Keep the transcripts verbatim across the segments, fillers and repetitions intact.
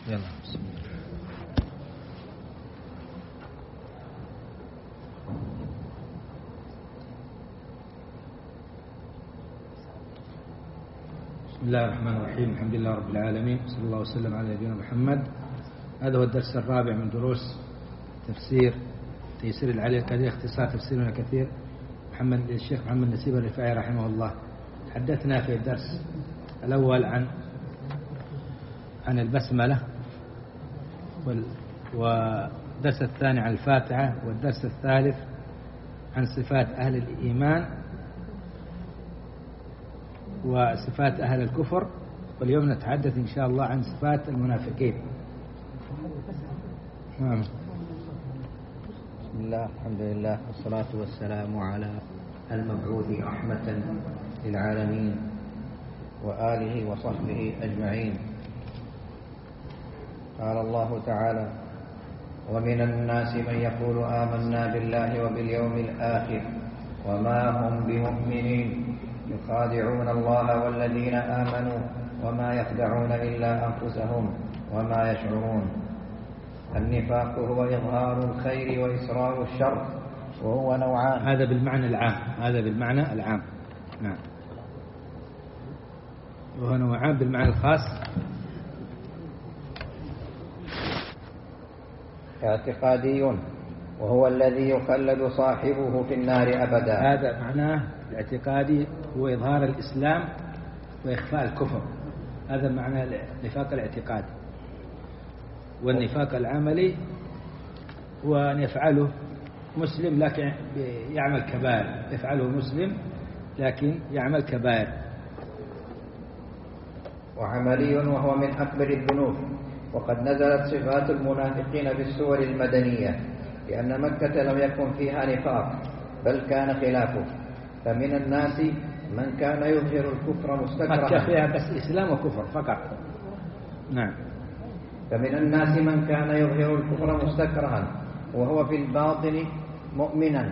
يلا بسم الله. بسم الله الرحمن الرحيم. الحمد لله رب العالمين، صلى الله وسلم على نبينا محمد. هذا هو الدرس الرابع من دروس تفسير تيسير العلي القدير، اختصار تفسيرنا كثير محمد الشيخ محمد نسيب الرفاعي رحمه الله. تحدثنا في الدرس الأول عن عن البسملة، والدرس الثاني عن الفاتحة، والدرس الثالث عن صفات أهل الإيمان وصفات أهل الكفر، واليوم نتحدث إن شاء الله عن صفات المنافقين. نعم. بسم الله، الحمد لله، والصلاة والسلام على المبعوث رحمة للعالمين وآله وصحبه أجمعين. قال الله تعالى: ومن الناس من يقول آمنا بالله وباليوم الآخر وما هم بمؤمنين يخادعون الله والذين آمنوا وما يخدعون إلا أنفسهم وما يشعرون. النفاق هو إظهار الخير وإسرار الشر، وهو نوعان. هذا بالمعنى العام، هذا بالمعنى العام. نعم. وهو نوعان بالمعنى الخاص. اعتقادي وهو الذي يخلد صاحبه في النار أبدا. هذا معناه الاعتقادي هو إظهار الإسلام وإخفاء الكفر، هذا معنى النفاق الاعتقادي. والنفاق العملي هو أن يفعله مسلم لكن يعمل كبائر، يفعله مسلم لكن يعمل كبائر. وعملي وهو من أكبر الذنوب. وقد نزلت صفات المنافقين في السور المدنية، لأن مكة لم يكن فيها نفاق بل كان خلافه. فمن الناس من كان يظهر الكفر مستكرها. مكة فيها بس إسلام وكفر فقط. نعم. فمن الناس من كان يظهر الكفر مستكرها وهو في الباطن مؤمنا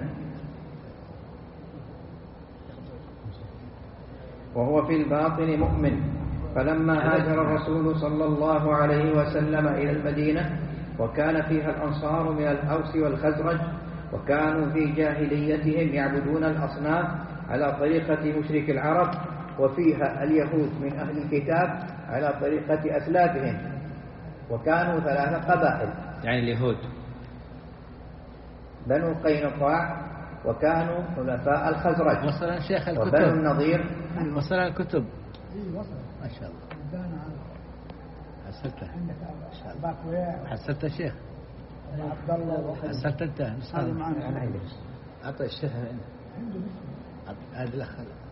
وهو في الباطن مؤمن. فلما هاجر الرسول صلى الله عليه وسلم إلى المدينة وكان فيها الأنصار من الأوس والخزرج، وكانوا في جاهليتهم يعبدون الأصنام على طريقة مشرك العرب، وفيها اليهود من أهل الكتاب على طريقة أسلافهم، وكانوا ثلاث قبائل، يعني اليهود بنو قينقاع وكانوا حلفاء الخزرج. وصل شيخ الكتب وبنو النضير. وصل الكتب ما شاء الله. حسنت حسنت الشيخ حسنت انت. هذا معنا. اعطي الشيخ هذا الاخ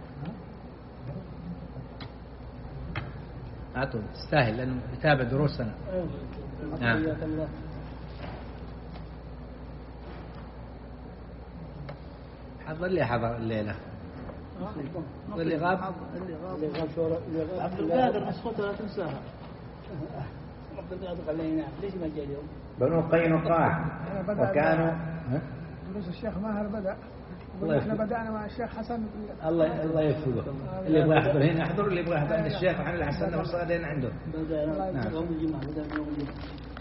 اعطوا، تستاهل لانه يتابع دروسنا. نعم. حضر لي حضر الليله اللي غاب اللي غاب اللي غاب عبد القادر مسخوته لا تنساها. عبد القادر قال لي نعم ليش ما جاء اليوم؟ بنو قينقاع وكانوا دروس الشيخ ماهر بدأ، احنا بدأنا مع الشيخ حسن. الله الله يوفقه. اللي يبغى يحضر هنا يحضر، اللي يبغى يحضر عند الشيخ محمد الحسن وصادين عنده. بدأنا يوم الجمعة، بدأنا يوم الجمعة.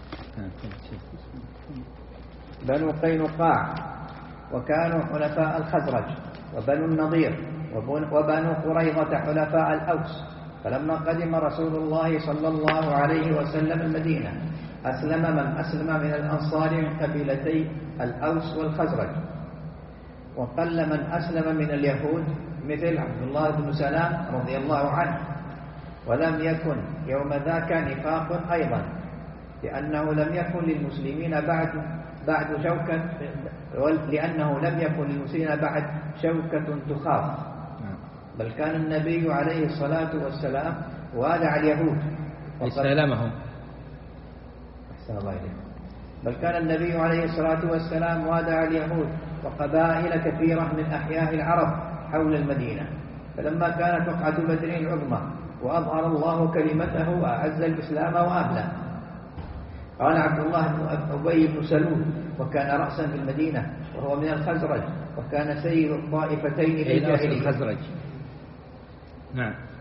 بنو قينقاع وكانوا حلفاء الخزرج، وبنو النضير وبنو قريظة حلفاء الأوس. فلما قدم رسول الله صلى الله عليه وسلم المدينة أسلم من أسلم من الأنصار من قبيلتي الأوس والخزرج، وقل من أسلم من اليهود مثل عبد الله بن سلام رضي الله عنه. ولم يكن يوم ذاك نفاق أيضا، لأنه لم يكن للمسلمين بعد بعد شوكة لأنه لم يكن للمسلمين بعد شوكة تخاف، بل كان النبي عليه الصلاة والسلام وادع اليهود وسلمهم. أحسن الله إليك. بل كان النبي عليه الصلاة والسلام وادع اليهود وقبائل كثيرة من أحياء العرب حول المدينة. فلما كانت وقعة بدر العظمى وأظهر الله كلمته وأعز الإسلام وأهله، قال عبد الله بن أبي بن سلول، وكان رأسا في المدينة وهو من الخزرج، وكان سيد الطائفتين في الجاهلية. الخزرج. نعم.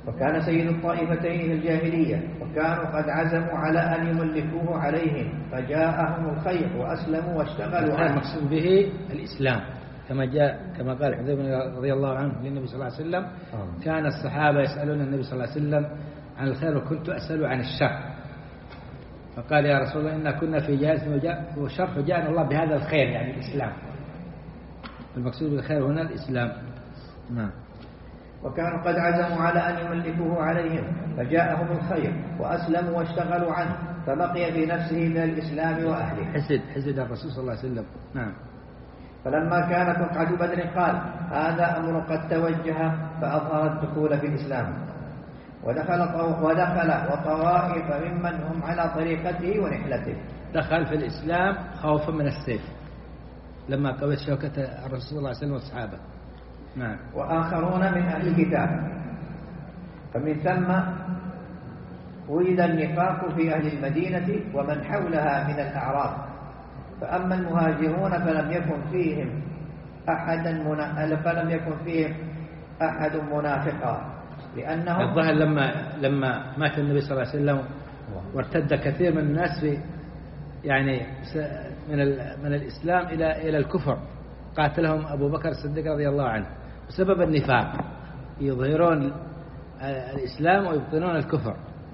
وكان سيد الطائفتين في الجاهلية، وكانوا قد عزموا على أن يملكوه عليهم، فجاءهم الخير وأسلموا واشتغلوا عنه. المقصود به الإسلام، كما جاء كما قال حذيفة رضي الله عنه للنبي صلى الله عليه وسلم: كان الصحابة يسألون النبي صلى الله عليه وسلم عن الخير وكنت أسأل عن الشر، فقال: يا رسول الله إنا كنا في جاهلية وشر فجاءنا الله بهذا الخير، يعني الإسلام. المقصود بالخير هنا الإسلام. نعم. وكانوا قد عزموا على أن يملكوه عليهم، فجاءهم الخير وأسلموا واشتغلوا عنه، فبقي في نفسه من الإسلام وأهله. حسد حسد الرسول صلى الله عليه وسلم. نعم. فلما كانت وقعة بدر قال: هذا أمر قد توجه، فأظهر الدخول في الإسلام، ودخل ودخل وطوائف ممن هم على طريقته ونحلته. دخل في الإسلام خوفا من السيف لما قوت شوكة الرسول صلى الله عليه وسلم والصحابة. نعم. وآخرون من أهل الكتاب، فمن ثم ولد النفاق في أهل المدينة ومن حولها من الأعراب. فأما المهاجرون فلم يكن فيهم أحد منا... فلم يكن فيهم أحد منافقا، لأنهم الظاهر لما لما مات النبي صلى الله عليه وسلم وارتد كثير من الناس في يعني من من الإسلام إلى إلى الكفر، قاتلهم أبو بكر الصديق رضي الله عنه بسبب النفاق، يظهرون الإسلام ويبطنون الكفر.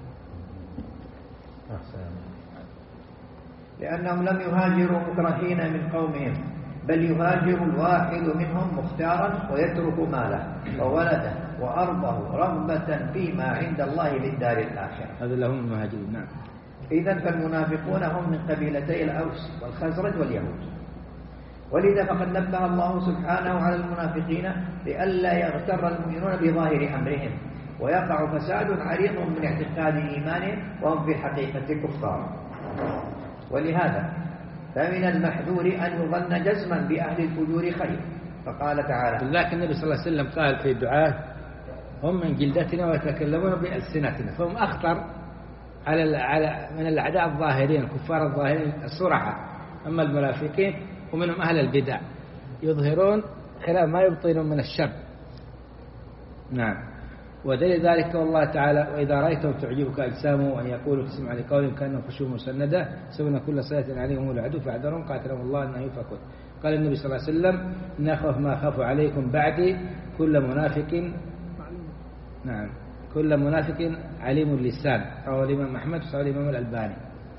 لأنهم لم يهاجروا مكرهين من قومهم، بل يهاجر الواحد منهم مختارا ويترك ماله وولده وأرضه رغبة فيما عند الله للدار الآخرة. هذا لهم المهاجرون. نعم. إذن فالمنافقون هم من قبيلتي الأوس والخزرج واليهود. ولذا فقد نبه الله سبحانه على المنافقين لئلا يغتر المؤمنون بظاهر أمرهم ويقع فساد عريض من اعتقاد إيمانهم وهم في الحقيقة كفار. ولهذا فمن المحذور أن يظن جزما بأهل الفجور خير، فقال تعالى: لكن النبي صلى الله عليه وسلم قال في الدعاء: هم من جلدتنا ويتكلمون بألسنتنا، فهم أخطر على على من الأعداء الظاهرين الكفار الظاهرين الصرحة. أما المنافقين ومنهم أهل البدع يظهرون خلاف ما يبطنون من الشر. نعم. ودليل ذلك والله تعالى: وإذا رأيتهم تعجبك أجسامهم وأن يقولوا تسمع لقولهم كأنهم خشوع مسندة سبنا كل صيحة عليهم العدو فاحذرهم قاتلهم الله أنه يفكون. قال النبي صلى الله عليه وسلم: إن أخاف ما خاف عليكم بعدي كل منافق نعم كل منافق عليم اللسان. رواه الإمام أحمد وصححه الإمام الألباني.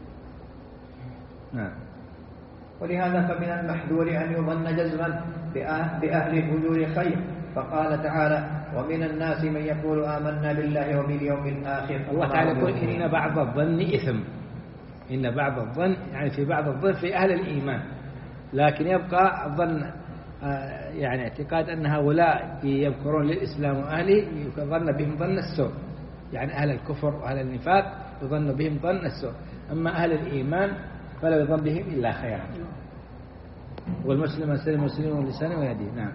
نعم. ولهذا فمن المحذور أن يظن جزما بأهل الفجور خير، فقال تعالى: ومن الناس من يقول آمنا بالله وباليوم الآخر. الله تعالى يقول: إن بعض الظن إثم. إن بعض الظن يعني في بعض الظن في أهل الإيمان، لكن يبقى الظن يعني اعتقاد أن هؤلاء يذكرون للإسلام وأهله يظن بهم ظن السوء، يعني أهل الكفر وأهل النفاق يظن بهم ظن السوء، أما أهل الإيمان فلا يظن بهم إلا خيرا. والمسلم سلم مسلم ولسانه ويده. نعم.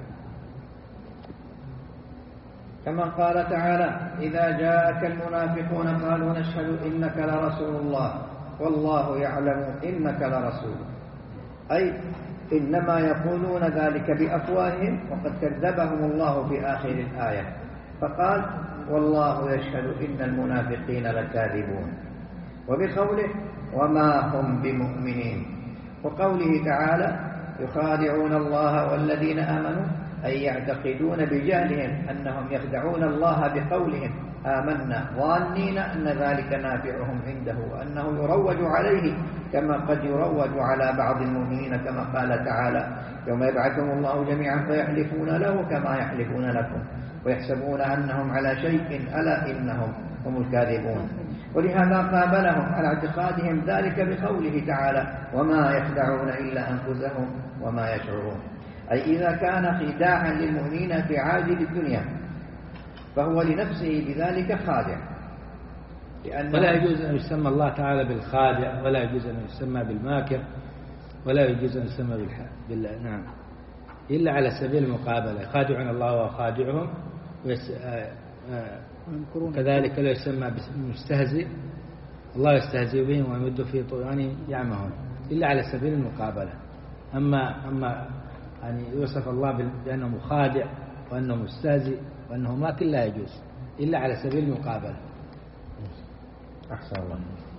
كما قال تعالى: إذا جاءك المنافقون قالوا نشهد إنك لرسول الله والله يعلم إنك لرسول، أي إنما يقولون ذلك بأفواههم وقد كذبهم الله في آخر الآية، فقال: والله يشهد إن المنافقين لكاذبون، وبقوله: وما هم بمؤمنين، وقوله تعالى: يخادعون الله والذين آمنوا، أي يعتقدون بجهلهم أنهم يخدعون الله بقولهم آمنا ظانين أن ذلك نافعهم عنده وأنه يروج عليه كما قد يروج على بعض المؤمنين، كما قال تعالى: يوم يبعثهم الله جميعا فيحلفون له كما يحلفون لكم ويحسبون أنهم على شيء ألا إنهم هم الكاذبون. ولهذا قابلهم على اعتقادهم ذلك بقوله تعالى: وما يخدعون إلا أنفسهم وما يشعرون، أي إذا كان خداعا للمؤمنين في عاجل الدنيا فهو لنفسه بذلك خادع. ولا يجوز أن يسمى الله تعالى بالخادع، ولا يجوز أن يسمى بالماكر، ولا يجوز أن يسمى بالح... بال... نعم إلا على سبيل المقابلة. خادعون الله وخادعهم، ويس... آ... آ... كذلك لا يسمى بالمستهزئ، الله يستهزئ بهم ويمد في طغيانهم يعمهون، إلا على سبيل المقابلة. أما أما يعني يوصف الله بأنه مخادع وأنه مستهزئ وأنه ماكر لا يجوز. إلا على سبيل المقابلة. أحسن الله.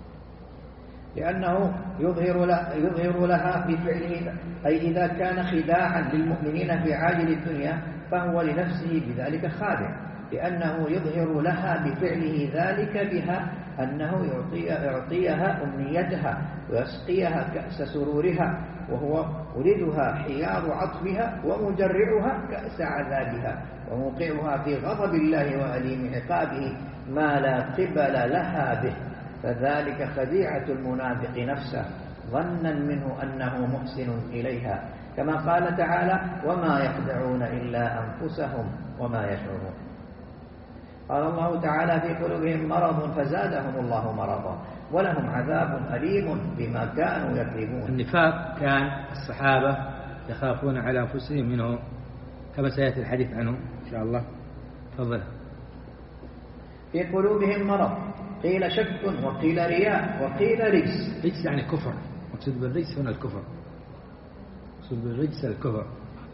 لأنه يظهر لها, يظهر لها بفعله، أي إذا كان خداعا للمؤمنين في عاجل الدنيا فهو لنفسه بذلك خادع، لأنه يظهر لها بفعله ذلك بها أنه يعطي يعطيها أمنيتها ويسقيها كأس سرورها، وهو ولدها حيار عطفها ومجرعها كأس عذابها وموقعها في غضب الله وأليم عقابه ما لا قبل لها به. فذلك خديعة المنافق نفسه ظنا منه أنه محسن إليها، كما قال تعالى: وما يخدعون إلا أنفسهم وما يشعرون. قال الله تعالى: في قلوبهم مرض فزادهم الله مرضا ولهم عذاب أليم بما كانوا يكذبون. النفاق كان الصحابة يخافون على أنفسهم منه، كما سيأتي الحديث عنه إن شاء الله. تفضل. في قلوبهم مرض، قيل شك وقيل رياء وقيل رجس. رجس يعني كفر، مقصود بالرجس هنا الكفر، مقصود بالرجس الكفر.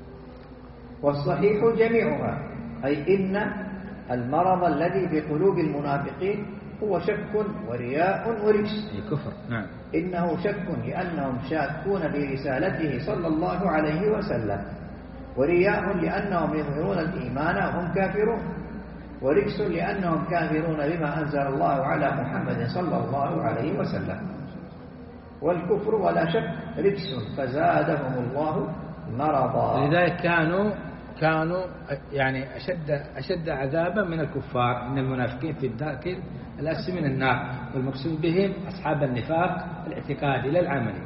والصحيح جميعها، أي إن المرض الذي في قلوب المنافقين هو شك ورياء ورجس. أي كفر. نعم. إنه شك لأنهم شاكون برسالته صلى الله عليه وسلم، ورياء لأنهم يظهرون الإيمان وهم كافرون، ورجس لأنهم كافرون بما أنزل الله على محمد صلى الله عليه وسلم. والكفر ولا شك رجس فزادهم الله مرضا. لذلك كانوا كانوا يعني أشد أشد عذابا من الكفار، من المنافقين في الدرك الأسفل من النار، والمقصود بهم أصحاب النفاق الاعتقادي لا العملي.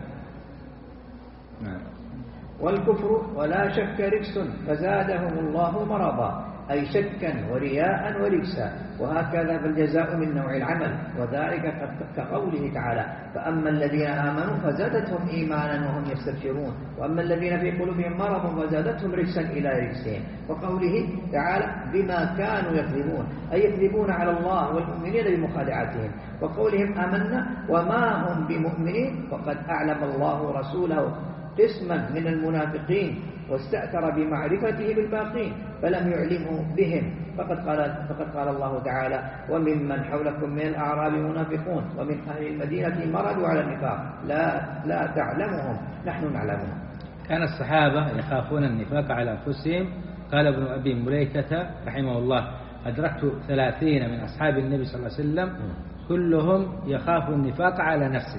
نعم. والكفر ولا شك رجس فزادهم الله مرضا، أي شكا ورياء ورجسا، وهكذا فالجزاء من نوع العمل، وذلك كقوله تعالى: فأما الذين آمنوا فزادتهم إيمانا وهم يستبشرون، وأما الذين في قلوبهم مرض فزادتهم رجسا إلى رجسهم. وقوله تعالى: بما كانوا يكذبون، أي يكذبون على الله والمؤمنين بمخادعتهم. وقولهم آمنا وما هم بمؤمنين، وقد أعلم الله رسوله قسما من المنافقين واستأثر بمعرفته بالباقين فلم يعلمه بهم، فقد قال, فقد قال الله تعالى: وممن حولكم من الأعراب منافقون ومن أهل المدينة مرضوا على النفاق لا, لا تعلمهم نحن نعلمهم. كان الصحابة يخافون النفاق على أنفسهم. قال ابن أبي مليكة رحمه الله: أدركت ثلاثين من أصحاب النبي صلى الله عليه وسلم كلهم يخاف النفاق على نفسه.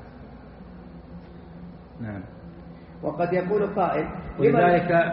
نعم. وقد يقول قائل: ولذلك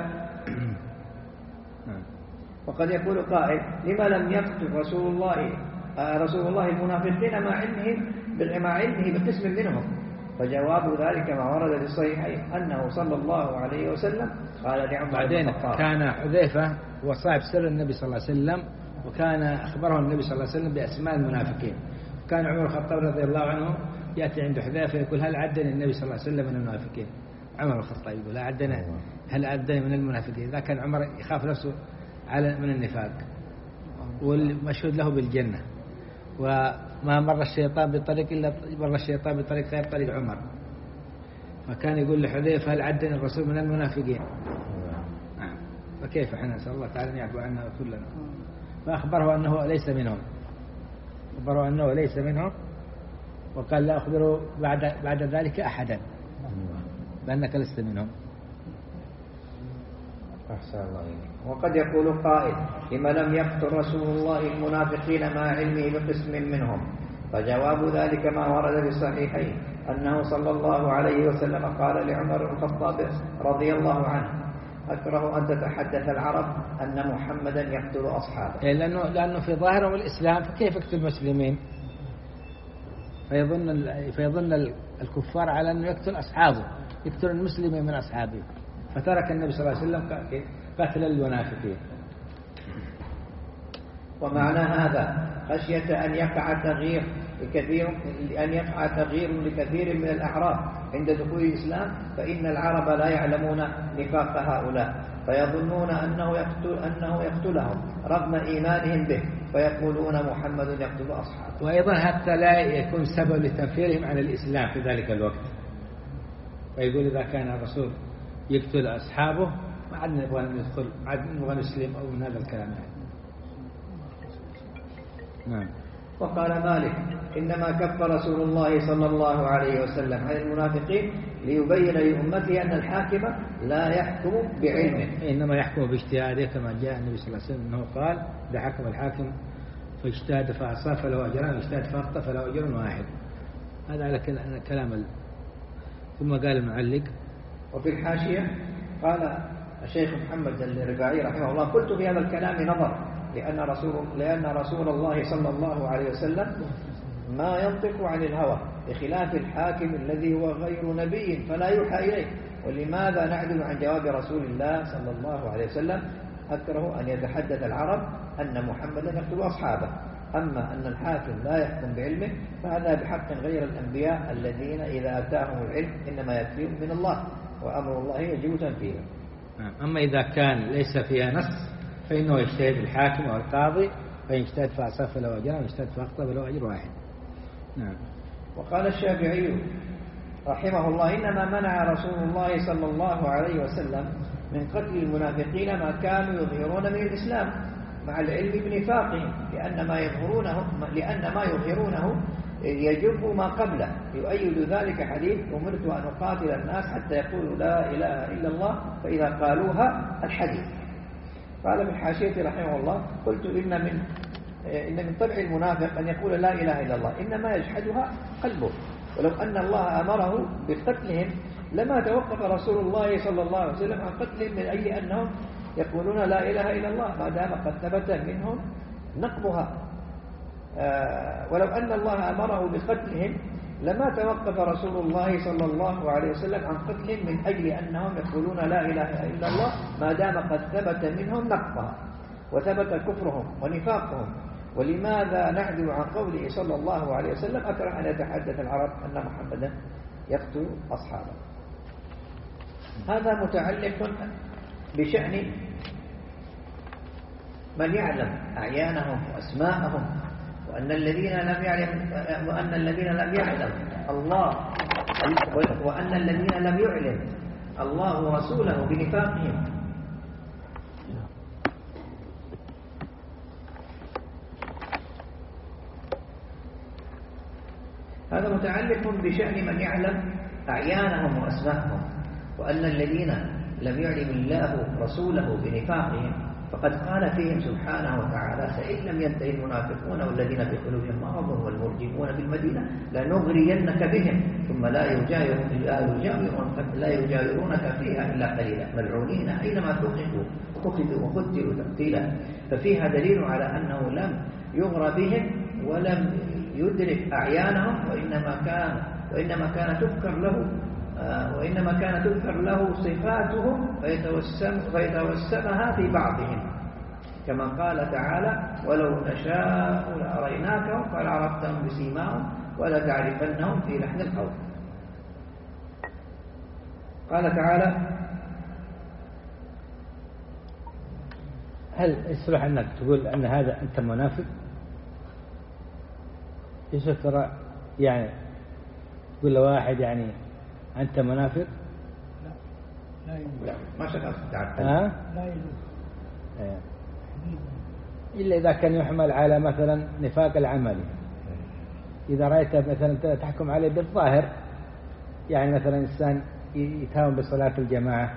وقد يقول قائل: لما لم يقتل رسول الله رسول الله المنافقين مع علمهم مع علمه بقسم منهم؟ فجواب ذلك ما ورد في الصحيحين أنه صلى الله عليه وسلم قال لعمر: بعدين كان حذيفة هو صاحب سر النبي صلى الله عليه وسلم، وكان أخبره النبي صلى الله عليه وسلم بأسماء المنافقين. كان عمر الخطاب رضي الله عنه يأتي عند حذيفة يقول: هل عدني النبي صلى الله عليه وسلم من المنافقين؟ عمر الخطاب يقول: لا عدنا، هل عدني من المنافقين؟ إذا كان عمر يخاف نفسه على من النفاق، والمشهود له بالجنة، وما مر الشيطان بطريق إلا مر الشيطان بطريق غير طريق عمر. فكان يقول لحذيفة: هل عدني الرسول من المنافقين؟ نعم. فكيف احنا نسأل الله تعالى أن يعفو عنا كلنا. فأخبره أنه ليس منهم، أخبره أنه ليس منهم، وقال: لا أخبره بعد بعد ذلك أحدا بأنك لست منهم. أحسن الله إليك. وقد يقول قائل: لما لم يقتل رسول الله المنافقين مع علمه بقسم منهم؟ فجواب ذلك ما ورد في الصحيحين أنه صلى الله عليه وسلم قال لعمر الخطاب رضي الله عنه: أكره أن تتحدث العرب أن محمدا يقتل أصحابه. لأنه, لأنه في ظاهرهم الإسلام، فكيف يقتل المسلمين؟ فيظن, فيظن الكفار على أنه يقتل أصحابه، يقتل المسلمين من أصحابه، فترك النبي صلى الله عليه وسلم قتل المنافقين. ومعنى هذا خشية أن يقع تغيير لكثير أن يقع تغيير لكثير من الأعراب عند دخول الإسلام، فإن العرب لا يعلمون نفاق هؤلاء، فيظنون أنه يقتل أنه يقتلهم رغم إيمانهم به، فيقولون محمد يقتل أصحابه. وأيضا حتى لا يكون سبب لتنفيرهم عن الإسلام في ذلك الوقت، فيقول: إذا كان الرسول يقتل أصحابه ما عاد نبغى ندخل، ما عاد نبغى نسلم، أو من هذا الكلام يعني. نعم. وقال مالك إنما كف رسول الله صلى الله عليه وسلم عن المنافقين ليبين لأمته أن الحاكم لا يحكم بعلمه، إنما يحكم باجتهاده كما جاء النبي صلى الله عليه وسلم أنه قال إذا حكم الحاكم فاجتهد فأصاب فله أجران، واجتهد فأخطأ فله أجر واحد. هذا على كلام ال... ثم قال المعلق. وفي الحاشية قال الشيخ محمد الرباعي رحمه الله قلت في هذا الكلام نظر لأن رسول, لأن رسول الله صلى الله عليه وسلم ما ينطق عن الهوى بخلاف الحاكم الذي هو غير نبي فلا يوحى إليه. ولماذا نعدل عن جواب رسول الله صلى الله عليه وسلم؟ أكره أن يتحدث العرب أن محمدا يقتل أصحابه، أما أن الحاكم لا يحكم بعلمه فهذا بحق غير الأنبياء الذين إذا أتاهم العلم إنما يأتيهم من الله وأمر الله يجب تنفيذه. أما إذا كان ليس فيها نص فإنه يجتهد الحاكم أو القاضي، فإن اجتهد فأصاب فله أجر وإن اجتهد فأخطأ فله أجر واحد. نعم. وقال الشافعي رحمه الله إنما منع رسول الله صلى الله عليه وسلم من قتل المنافقين ما كانوا يظهرون من الإسلام مع العلم بنفاقهم، لأن ما يظهرونه لأن ما يظهرونه يجب ما قبله. يؤيد ذلك حديث أمرت أن أقاتل الناس حتى يقولوا لا إله إلا الله فإذا قالوها الحديث. قال في الحاشية رحمه الله قلت إن من إن من طبع المنافق أن يقول لا إله إلا الله إنما يجحدها قلبه، ولو أن الله أمره بقتلهم لما توقف رسول الله صلى الله عليه وسلم عن قتلهم من أجل أنهم يقولون لا إله إلا الله ما دام قد ثبت منهم نقضها. آه ولو أن الله أمره بقتلهم لما توقف رسول الله صلى الله عليه وسلم عن قتلهم من أجل أنهم يقولون لا إله إلا الله ما دام قد ثبت منهم نقضها وثبت كفرهم ونفاقهم. ولماذا نعدل عن قوله صلى الله عليه وسلم؟ أكره أن يتحدث العرب أن محمدا يقتل أصحابه. هذا متعلق بشأن من يعلم أعيانهم وأسماءهم، وأن الذين لم يعلم وأن الذين لم يعلم الله وأن الذين لم يعلم الله ورسوله بنفاقهم. هذا متعلق بشأن من يعلم أعيانهم وأسماءهم، وأن الذين لم يعلم الله رسوله بنفاقهم فقد قال فيهم سبحانه وتعالى فإن لم ينتهي المنافقون والذين في قلوبهم مرض والمرجفون بالمدينة لنغرينك بهم ثم لا يجاورونك لا يجاورونك فيها إلا قليلا ملعونين أينما ثقفوا أخذوا وقتلوا تقتيلا. ففيها دليل على أنه لم يغر بهم ولم يدرك أعيانهم، وإنما كان وإنما كان تذكر له وإنما كان تذكر له صفاتهم فيتوسم فيتوسمها في بعضهم، كما قال تعالى ولو نشاء لأريناكهم فلعرفتهم بسيماهم ولتعرفنهم في لحن القول. قال تعالى هل يصلح أنك تقول أن هذا أنت منافق؟ يصلح ترى يعني تقول لواحد يعني أنت منافق؟ لا لا يجوز. لا ما شغلت تعرف. ها؟ لا يجوز. إيه. إلا إذا كان يحمل على مثلا نفاق العملي. إذا رأيت مثلا تحكم عليه بالظاهر، يعني مثلا إنسان يتهاون بصلاة الجماعة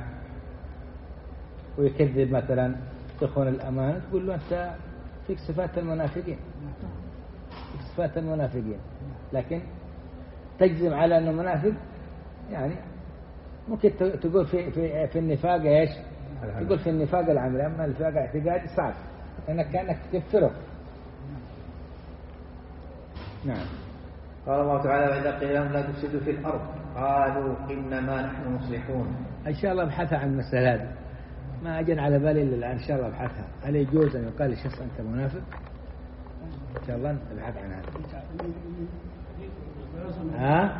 ويكذب مثلا يخون الأمانة، تقول له أنت فيك صفات المنافقين، فيك صفات المنافقين. لكن تجزم على أنه منافق يعني ممكن تقول في في في النفاق ايش؟ تقول في النفاق العملي، اما النفاق الاعتقادي صعب لانك كانك تكفره. نعم. قال الله تعالى وإذا قيل لهم لا تفسدوا في الأرض قالوا إنما نحن مصلحون. ان شاء الله ابحثها عن المسألة هذه، ما اجن على بالي الا الان. ان شاء الله ابحثها. هل يجوز ان يقال لشخص انت منافق؟ ان شاء الله ابحث عن هذا. ها؟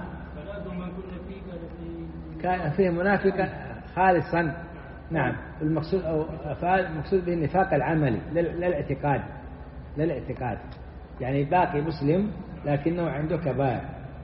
كان فيه منافقا خالصا. نعم. المقصود أو المقصود به النفاق العملي لا الاعتقاد، لا الاعتقاد يعني باقي مسلم لكنه عنده كبائر.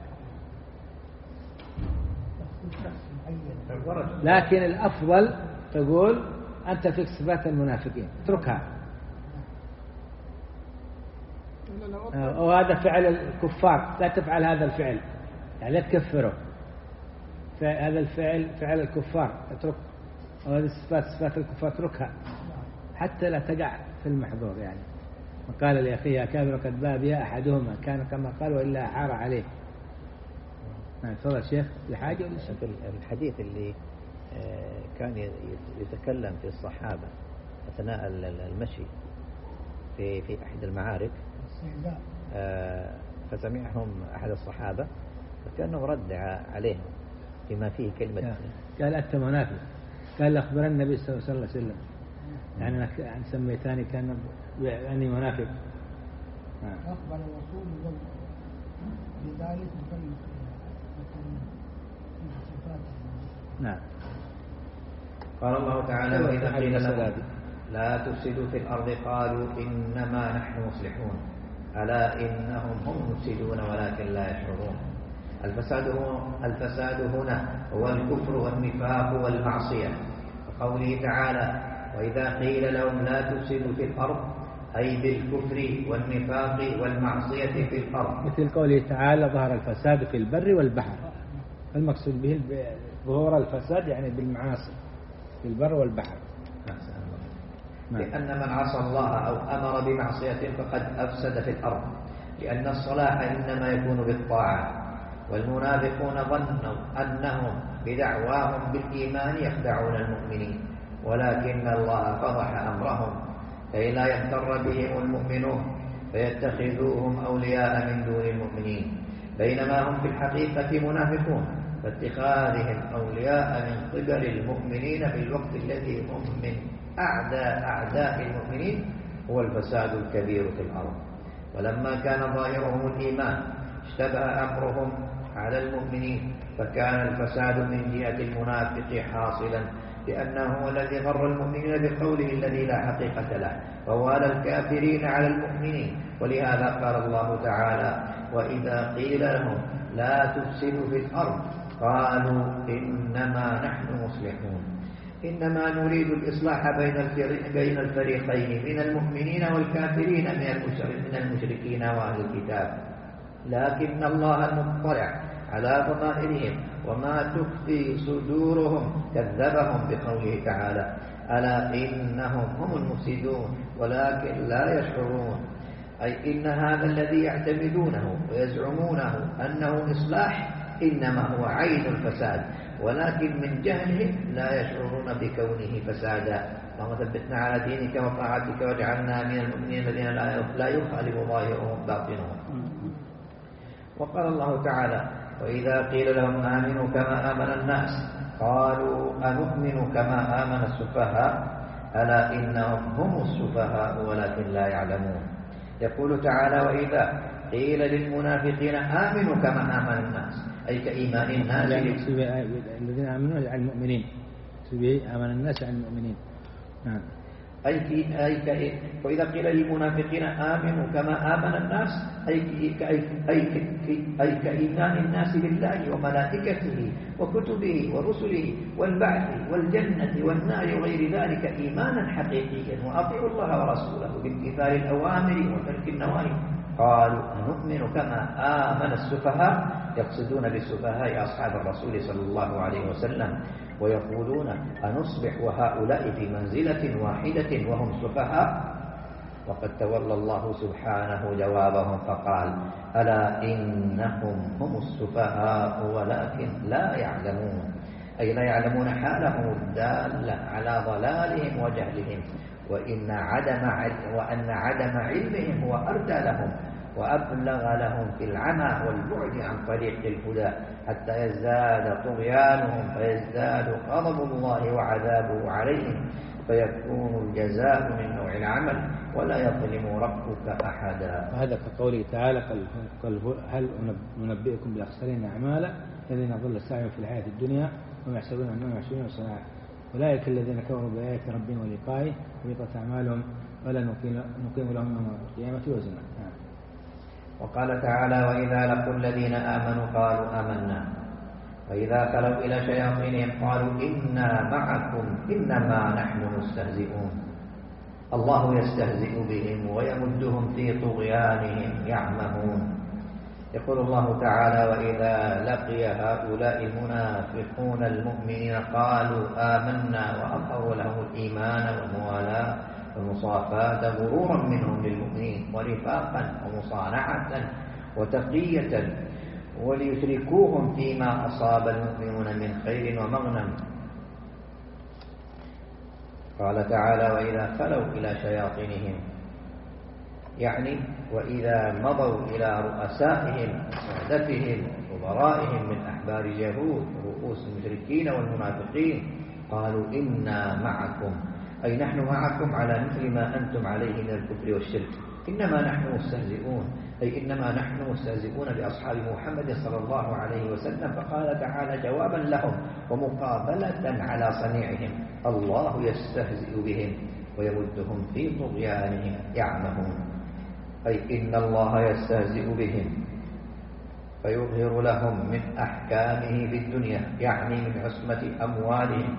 لكن الأفضل تقول أنت فيك صفات المنافقين، اتركها. وهذا فعل الكفار، لا تفعل هذا الفعل يعني لا تكفره، هذا الفعل فعل الكفار اترك، وهذه الصفات صفات الكفار اتركها حتى لا تقع في المحظور. يعني وقال لأخيه كافر قد باء بها أحدهما كان كما قال وإلا أحار عليه. نعم تفضل شيخ لحاجة ولا شيء؟ الحديث اللي كان يتكلم في الصحابة أثناء المشي في في أحد المعارك فسمعهم أحد الصحابة فكأنه رد عليهم بما فيه كلمة قال أنت منافق، قال أخبر النبي صلى الله عليه وسلم يعني أن سميتاني كان أني منافق. أخبر الرسول بذلك نعم. قال الله تعالى وإذا قيل لهم لا تفسدوا في الأرض قالوا إنما نحن مصلحون ألا إنهم هم المفسدون ولكن لا يشعرون. الفساد هو الفساد هنا هو الكفر والنفاق والمعصية. وقوله تعالى وإذا قيل لهم لا تفسدوا في الأرض أي بالكفر والنفاق والمعصية في الأرض، مثل قوله تعالى ظهر الفساد في البر والبحر، المقصود به ظهور الفساد يعني بالمعاصي في البر والبحر. لأن من عصى الله أو أمر بمعصية فقد أفسد في الأرض، لأن الصلاح إنما يكون بالطاعة. والمنافقون ظنوا أنهم بدعواهم بالإيمان يخدعون المؤمنين ولكن الله فضح أمرهم كي لا يغتر بهم المؤمنون فيتخذوهم أولياء من دون المؤمنين بينما هم في الحقيقة منافقون، فاتخاذهم أولياء من قبل المؤمنين في الوقت الذي هم من أعداء أعداء المؤمنين هو الفساد الكبير في الأرض. ولما كان ظاهرهم الإيمان اشتبه أمرهم على المؤمنين فكان الفساد من جهة المنافق حاصلا، لأنه هو الذي غر المؤمنين بقوله الذي لا حقيقة له ووالى الكافرين على المؤمنين. ولهذا قال الله تعالى وإذا قيل لهم لا تفسدوا في الأرض قالوا إنما نحن مصلحون. إنما نريد الإصلاح بين الفريقين من المؤمنين والكافرين من المشركين وأهل الكتاب، لكن الله المطلع على ضمائرهم وما تخفي صدورهم كذبهم بقوله تعالى ألا إنهم هم المفسدون ولكن لا يشعرون. أي إن هذا الذي يعتمدونه ويزعمونه أنه إصلاح إنما هو عين الفساد، ولكن من جهلهم لا يشعرون بكونه فسادا. اللهم ثبتنا على دينك وطاعتك واجعلنا من المؤمنين الذين لا يخالف ظاهرهم باطنهم. وقال الله تعالى وإذا قيل لهم آمنوا كما آمن الناس قالوا أنؤمن كما آمن السفهاء ألا إنهم هم السفهاء ولكن لا يعلمون. يقول تعالى وإذا قيل للمنافقين آمنوا كما آمن الناس أي كإيمان الناس الذين آمنوا عن المؤمنين آمن الناس عن المؤمنين. نعم. أي كي أي كي وإذا قيل للمنافقين آمنوا كما آمن الناس أي كي أي كي أي كإيمان الناس بالله وملائكته وكتبه ورسله والبعث والجنة والنار وغير ذلك إيمانا حقيقيا وأطيعوا الله ورسوله بامتثال الأوامر وترك النواهي. قالوا نؤمن كما آمن السفهاء، يقصدون بالسفهاء أصحاب الرسول صلى الله عليه وسلم، ويقولون أنصبح وهؤلاء في منزلة واحدة وهم سفهاء. وقد تولى الله سبحانه جوابهم فقال ألا إنهم هم السفهاء ولكن لا يعلمون، أي لا يعلمون حالهم الدالة على ضلالهم وجهلهم، وإن عدم وأن عدم علمهم هو أردى لهم وأبلغ لهم في العمى والبعد عن طريق الهدى حتى يزداد طغيانهم فيزداد غضب الله وعذابه عليهم فيكون الجزاء من نوع العمل ولا يظلم ربك أحدا. وهذا كقوله تعالى قل هل ننبئكم بالأخسرين أعمالا الذين ضل سعيهم في الحياة الدنيا وما يحسبون أنهم يحسنون صنعا أولئك الذين كفروا بآيات ربهم ولقائه وحبطت أعمالهم ولا نقيم لهم يوم القيامة وزنا. وقال تعالى وإذا لقوا الذين آمنوا قالوا آمنا وإذا خلوا إلى شياطينهم قالوا إنا معكم إنما نحن مستهزئون. الله يستهزئ بهم ويمدهم في طغيانهم يعمهون. يقول الله تعالى: وإذا لقي هؤلاء المنافقون المؤمنين قالوا آمنا وأظهروا لهم الإيمان والموالاة والمصافاة غرورا منهم للمؤمنين ورفاقا ومصانعة وتقية وليشركوهم فيما أصاب المؤمنون من خير ومغنم. قال تعالى: وإذا خلوا إلى شياطينهم، يعني وإذا مضوا إلى رؤسائهم وسادتهم وكبرائهم من أحبار اليهود رؤوس المشركين والمنافقين قالوا إنا معكم، أي نحن معكم على مثل ما أنتم عليه من الكفر والشرك، إنما نحن مستهزئون، أي إنما نحن مستهزئون بأصحاب محمد صلى الله عليه وسلم. فقال تعالى جوابا لهم ومقابلة على صنيعهم: الله يستهزئ بهم ويمدهم في طغيانهم يعمهون، أي إن الله يستهزئ بهم فيظهر لهم من أحكامه في الدنيا، يعني من عصمة أموالهم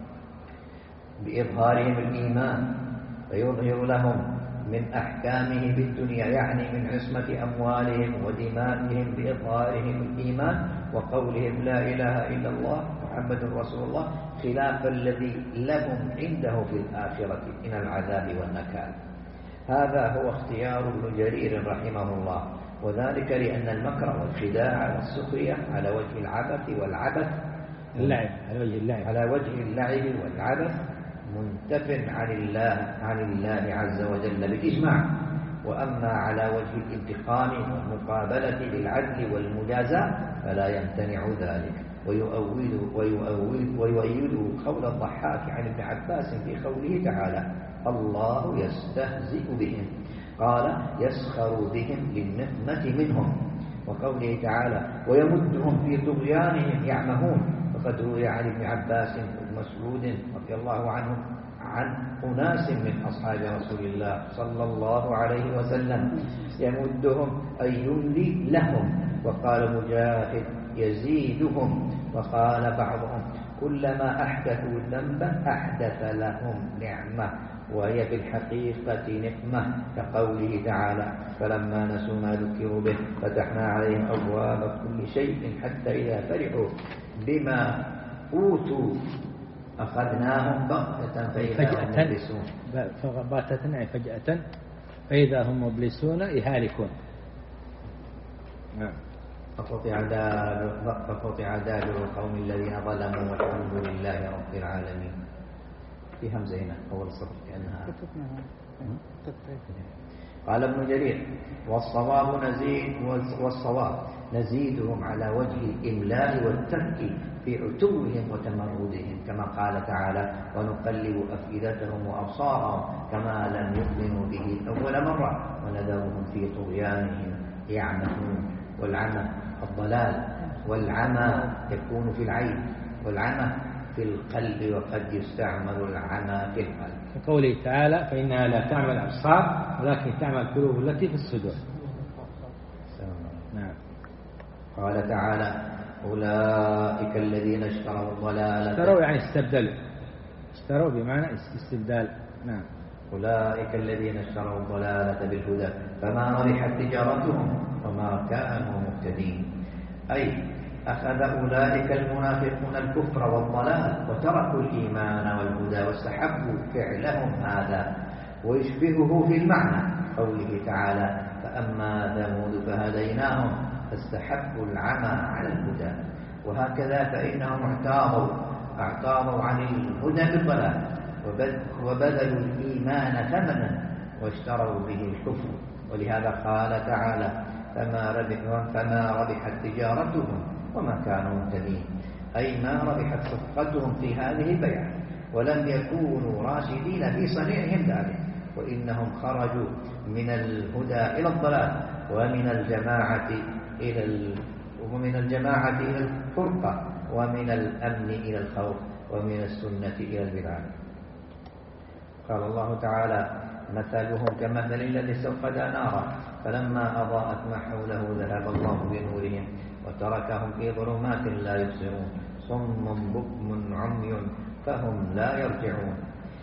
بإظهارهم الإيمان، فيظهر لهم من أحكامه في الدنيا يعني من عصمة أموالهم ودمائهم بإظهارهم الإيمان وقولهم لا إله إلا الله محمد رسول الله، خلاف الذي لهم عنده في الآخرة من العذاب والنكال. هذا هو اختيار ابن جرير رحمه الله، وذلك لأن المكر والخداع والسخرية على وجه العبث والعبث اللعب على وجه اللعب على وجه اللعب والعبث منتف عن الله عن الله عز وجل بالإجماع. وأما على وجه الانتقام والمقابلة بالعدل والمجازاة فلا يمتنع ذلك. ويؤول ويؤول ويؤيد قول الضحاك عن ابن عباس في قوله تعالى: الله يستهزئ بهم، قال يسخر بهم للنقمة منهم، وقوله تعالى: ويمدهم في طغيانهم يعمهون. فقد روي عن ابن عباس ومسعود رضي الله عنهم عن أناس من أصحاب رسول الله صلى الله عليه وسلم يمدهم أي يملي لهم. وقال مجاهد: يزيدهم. وقال بعضهم: كلما أحدثوا ذنبا أحدث لهم نعمة، وهي في الحقيقة نقمة، كقوله تعالى: فلما نسوا ما ذكروا به فتحنا عليهم أبواب كل شيء حتى إذا فرحوا بما أوتوا أخذناهم بغتة فإذا هم مبلسون. بغتة فجأة فإذا هم مبلسون يهالكون. نعم. فقطع دابر فقطع دابر القوم الذين ظلموا والحمد لله رب العالمين. في همزة هنا أول سطر كأنها. قال ابن جرير: والصواب نزيد والصواب نزيدهم على وجه الإملاء والترك في عتوهم وتمردهم، كما قال تعالى: ونقلب أفئدتهم وأبصارهم كما لم يؤمنوا به أول مرة ونذرهم في طغيانهم يعمهون. والعمى الضلال، والعمى يكون في العين، والعمى في القلب، وقد يستعمل العمى في القلب، كقوله تعالى: فإنها لا تعمل الأبصار ولكن تعمل القلوب التي في الصدور. نعم. قال تعالى: أولئك الذين اشتروا الضلالة اشتروا يعني استبدلوا، اشتروا بمعنى استبدال. نعم. أولئك الذين اشتروا الضلالة بالهدى فما ربحت تجارتهم وما كانوا مهتدين، أي أخذ أولئك المنافقون الكفر والضلال وتركوا الإيمان والهدى واستحبوا فعلهم هذا، ويشبهه في المعنى قوله تعالى: فأما ثمود فهديناهم فاستحبوا العمى على الهدى. وهكذا فإنهم اعتاضوا اعتاضوا عن الهدى بالضلال وبذلوا الإيمان ثمنا واشتروا به الكفر. ولهذا قال تعالى: فما ربحت فما ربحت تجارتهم وما كانوا مهتدين، أي ما ربحت صفقتهم في هذه البيعة، ولم يكونوا راشدين في صنيعهم ذلك، وإنهم خرجوا من الهدى إلى الضلال، ومن الجماعة إلى ال... ومن الجماعة إلى الفرقة، ومن الأمن إلى الخوف، ومن السنة إلى البدعة. قال الله تعالى: مثلهم كمثل الذي استوقد نارا فلما أضاءت ما حوله ذهب الله بنورهم وتركهم في ظلمات لا يبصرون صم بكم عمي فهم لا يرجعون.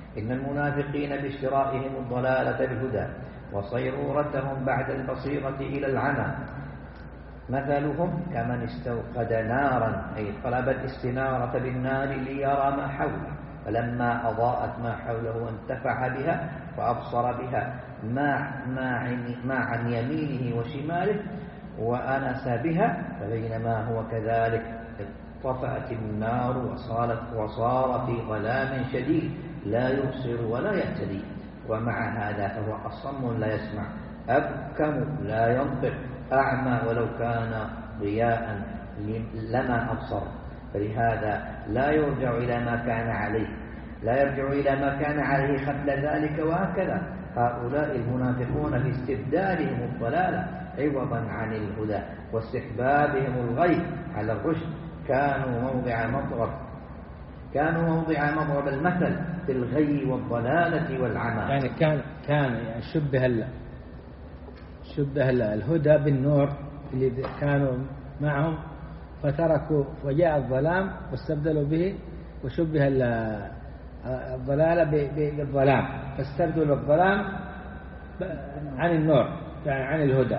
إن المنافقين باشترائهم الضلالة بالهدى وصيرورتهم بعد البصيرة إلى العمى مثلهم كمن استوقد نارا أي طلب الاستنارة بالنار ليرى ما حوله فلما أضاءت ما حوله انتفع بها فأبصر بها ما عن يمينه وشماله وأنس بها فبينما هو كذلك اطفأت النار وصارت وصار في ظلام شديد لا يبصر ولا يهتدي ومع هذا فهو أصم لا يسمع أبكم لا ينطق أعمى ولو كان ضياء لما أبصر فلهذا لا يرجع إلى ما كان عليه لا يرجع إلى ما كان عليه قبل ذلك وهكذا هؤلاء المنافقون في استبدالهم الضلالة عوضا عن الهدى واستحبابهم الغي على الرشد كانوا موضع مضرب كانوا موضع مضرب المثل في الغي والضلالة والعمى. يعني كان كان يعني شبه شبه الهدى بالنور اللي كانوا معهم فتركوا وجاء الظلام واستبدلوا به وشبه الضلالة بالظلام فاستبدلوا الظلام عن النور يعني عن الهدى.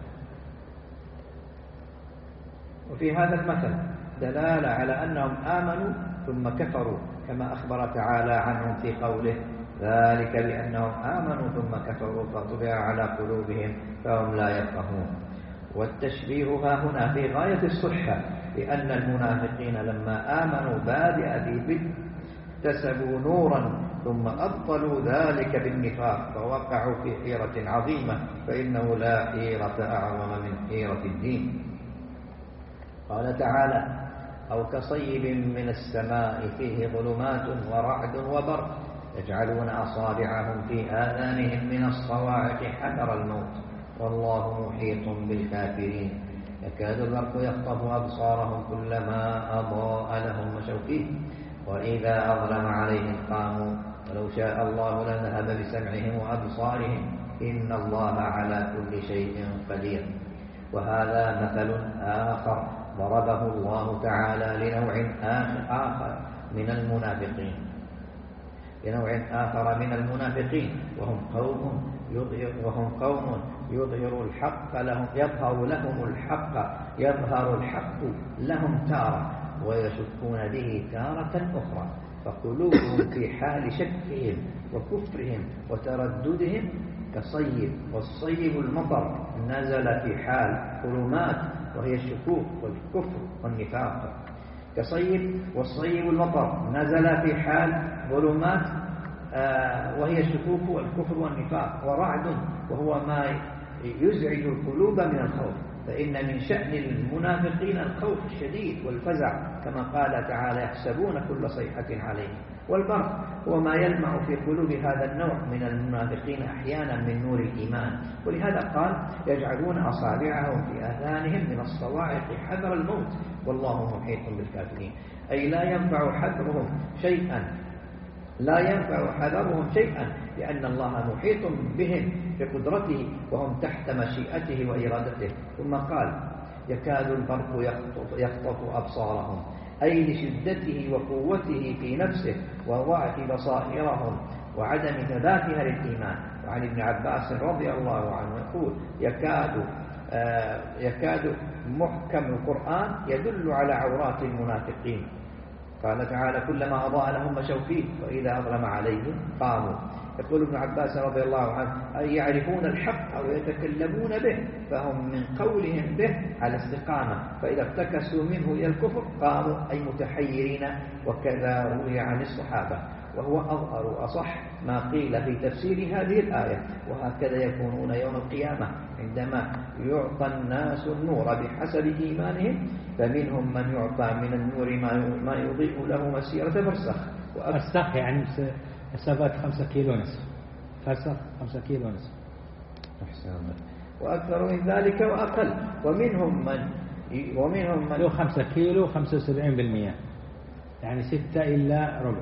وفي هذا المثل دلالة على أنهم آمنوا ثم كفروا كما أخبر تعالى عنهم في قوله ذلك بأنهم آمنوا ثم كفروا فطبع على قلوبهم فهم لا يفقهون. والتشبيه ها هنا في غاية الصحة لأن المنافقين لما آمنوا بادئ ذي بدء اكتسبوا نورا ثم أبطلوا ذلك بالنفاق فوقعوا في حيرة عظيمة فإنه لا حيرة أعظم من حيرة الدين. قال تعالى أو كصيب من السماء فيه ظلمات ورعد وبرق يجعلون أصابعهم في آذانهم من الصواعق حذر الموت والله محيط بالكافرين يكاد البرق يخطف أبصارهم كلما أضاء لهم مشوا فيه وإذا أظلم عليهم قاموا ولو شاء الله لذهب بسمعهم وأبصارهم إن الله على كل شيء قدير. وهذا مثل آخر ضربه الله تعالى لنوع آخر من المنافقين لنوع آخر من المنافقين وهم قوم يظهر وهم قوم يظهر الحق لهم يظهر لهم الحق يظهر الحق لهم تارة ويشكون به تارة أخرى فقلوبهم في حال شكهم وكفرهم وترددهم كصيب والصيب المطر نزل في حال ظلمات وهي الشكوك والكفر والنفاق كصيب والصيب المطر نزل في حال ظلمات آه وهي الشكوك والكفر والنفاق ورعد وهو ما يزعج القلوب من الخوف فإن من شأن المنافقين الخوف الشديد والفزع كما قال تعالى يحسبون كل صيحة عليهم والبرق هو ما يلمع في قلوب هذا النوع من المنافقين أحيانا من نور الإيمان ولهذا قال يجعلون أصابعهم في آذانهم من الصواعق حذر الموت والله محيط بالكافرين أي لا ينفع حذرهم شيئا لا ينفع حذرهم شيئا لأن الله محيط بهم بقدرته وهم تحت مشيئته وإرادته. ثم قال يكاد البرق يخطف, يخطف أبصارهم أي لشدته وقوته في نفسه وضعف بصائرهم وعدم ثباتها للإيمان. وعن ابن عباس رضي الله عنه يقول يكاد آه يكاد محكم القرآن يدل على عورات المنافقين. قال تعالى كلما أضاء لهم مشوا فيه وإذا أظلم عليهم قاموا. يقول ابن عباس رضي الله عنه أي يعرفون الحق أو يتكلمون به فهم من قولهم به على استقامة فإذا ارتكسوا منه إلى الكفر قاموا أي متحيرين وكذا روي عن الصحابة وهو أظهر وأصح ما قيل في تفسير هذه الآية. وهكذا يكونون يوم القيامة عندما يعطى الناس النور بحسب إيمانهم فمنهم من يعطى من النور ما يضيء له مسيرة برزخ برزخ يعني مسافة خمسة كيلو نصف فرسخ خمسة كيلو نصف وأكثر من ذلك وأقل. ومنهم من ومنهم من له خمسة كيلو خمسة وسبعين بالمئة يعني ستة إلا ربع.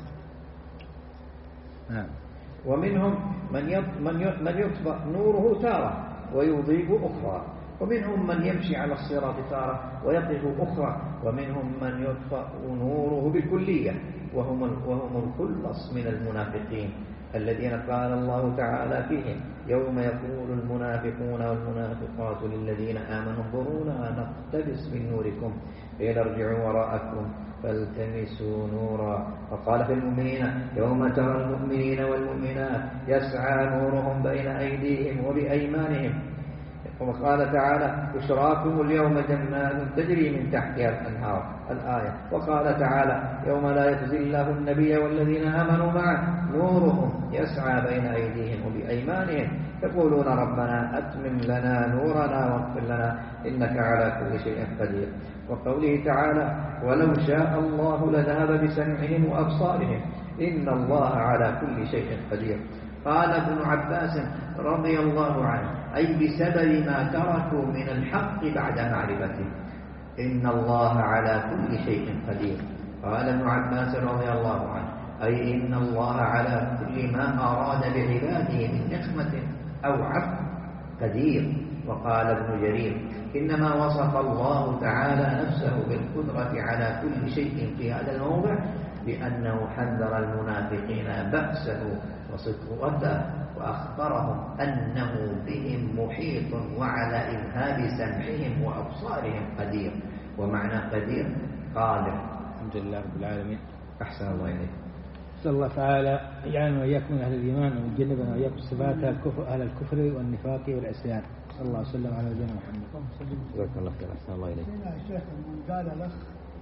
نعم. ومنهم من من من يطفأ نوره تارة ويضيء أخرى ومنهم من يمشي على الصراط تارة ويقف أخرى، ومنهم من يطفأ نوره بالكلية، وهم وهم الخلص من المنافقين الذين قال الله تعالى فيهم: يوم يقول المنافقون والمنافقات للذين آمنوا انظرونا نقتبس من نوركم قيل ارجعوا وراءكم فالتمسوا نورا. وقال في المؤمنين: يوم ترى المؤمنين والمؤمنات يسعى نورهم بين أيديهم وبأيمانهم. وقال تعالى: بشراكم اليوم جنات تجري من تحتها الأنهار الآية. وقال تعالى: يوم لا يخزي الله النبي والذين آمنوا معه نورهم يسعى بين أيديهم وبأيمانهم يقولون ربنا أتمم لنا نورنا واغفر لنا إنك على كل شيء قدير. وقوله تعالى: ولو شاء الله لذهب بسمعهم وأبصارهم إن الله على كل شيء قدير. قال ابن عباس رضي الله عنه: أي بسبب ما تركوا من الحق بعد معرفته إن الله على كل شيء قدير. قال ابن عباس رضي الله عنه: أي إن الله على كل ما أراد بعباده من نقمة أو عفو قدير. وقال ابن جرير: إنما وصف الله تعالى نفسه بالقدرة على كل شيء في هذا الموضع بأنه حذر المنافقين بأسه وسطوته وأخبرهم أنه بهم محيط وعلى إذهاب سمعهم وأبصارهم قدير. ومعنى قدير قادر. الحمد لله رب العالمين. أحسن الله إليك. نسأل الله تعالى يجعلنا وإياكم من أهل الإيمان ويجنبنا وإياكم صفات الكفر أهل الكفر والنفاق والعصيان. صلى الله وسلم على نبينا محمد. جزاك الله خير. أحسن الله إليك. هنا الشيخ من قال الأخ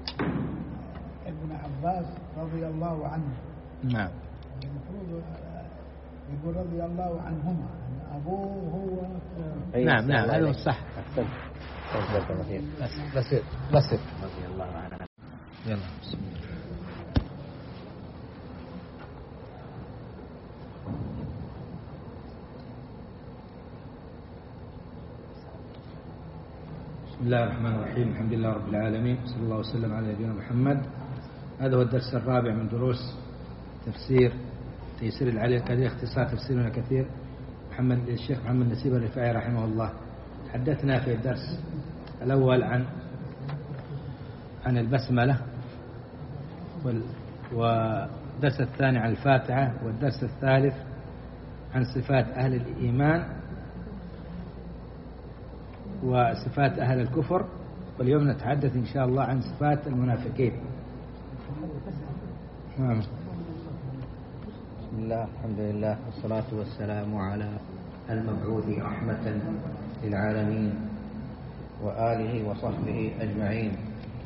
ابن عباس رضي الله عنه. نعم. المفروض يقول رضي الله عنهما أبوه هو. نعم نعم هذا الصح. أحسن. جزاك الله خير. بس بس بس رضي الله عنه. يلا بسم الله. بسم الله الرحمن الرحيم. الحمد لله رب العالمين، صلى الله وسلم على نبينا محمد. هذا هو الدرس الرابع من دروس تفسير تيسير العلي القدير اختصار تفسيرنا كثير محمد الشيخ محمد نسيب الرفاعي رحمه الله. تحدثنا في الدرس الأول عن عن البسملة، والدرس الثاني عن الفاتحة، والدرس الثالث عن صفات أهل الإيمان وصفات أهل الكفر، واليوم نتحدث إن شاء الله عن صفات المنافقين. نعم. بسم الله الحمد لله والصلاة والسلام على المبعوث رحمة للعالمين وآله وصحبه أجمعين.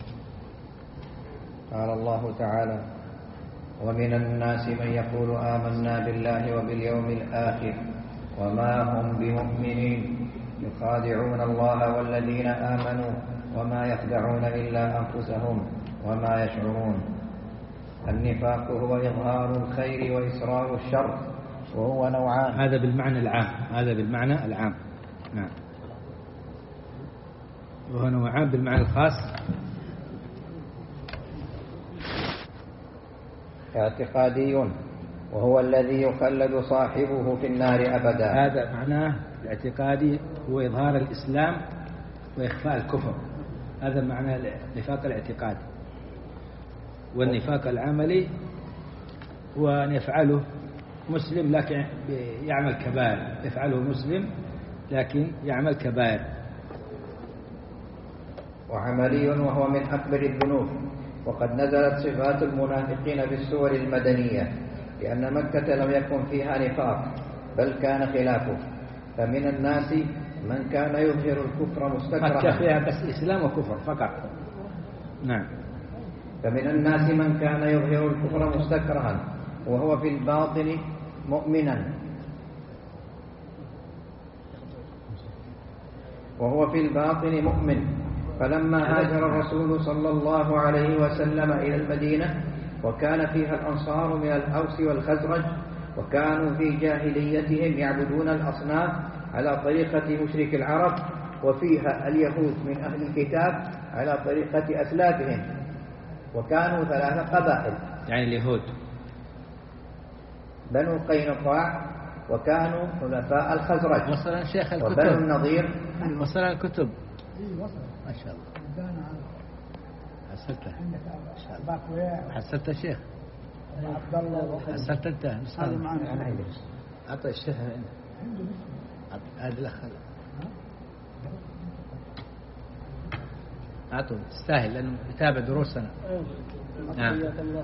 قال الله تعالى: ومن الناس من يقول آمنا بالله وباليوم الآخر وما هم بمؤمنين يخادعون الله والذين آمنوا وما يخدعون إلا أنفسهم وما يشعرون. النفاق هو إظهار الخير وإسرار الشر، وهو نوعان. هذا بالمعنى العام، هذا بالمعنى العام. نعم. وهو نوعان بالمعنى الخاص. اعتقادي وهو الذي يخلد صاحبه في النار أبدا. هذا معناه الاعتقادي هو إظهار الإسلام وإخفاء الكفر، هذا معنى النفاق الاعتقادي. والنفاق العملي هو أن يفعله مسلم لكن يعمل كبائر، يفعله مسلم لكن يعمل كبائر. وعملي وهو من أكبر الذنوب. وقد نزلت صفات المنافقين في السور المدنية لأن مكة لم يكن فيها نفاق بل كان خلافه. فمن الناس من كان يظهر الكفر مستكرها. مكة فيها بس إسلام وكفر فقط. نعم. فمن الناس من كان يظهر الكفر مستكرها وهو في الباطن مؤمنا وهو في الباطن مؤمن. فلما هاجر الرسول صلى الله عليه وسلم إلى المدينة وكان فيها الأنصار من الأوس والخزرج وكانوا في جاهليتهم يعبدون الأصنام على طريقة مشرك العرب، وفيها اليهود من أهل الكتاب على طريقة أسلافهم، وكانوا ثلاث قبائل يعني اليهود بنو قينقاع وكانوا حلفاء الخزرج مثلا شيخ وبنو النضير وصل الكتب اي وصل ما شاء الله. ادانا هذا حصلته عندك باكوية حصلت الشيخ وعبد الله حصلت انت هذا معنا أنا عندي. اعطي الشيخ هنا عنده هذا الاخ اعطوا تستاهل لانه يتابع دروسنا. نعم. حياك الله.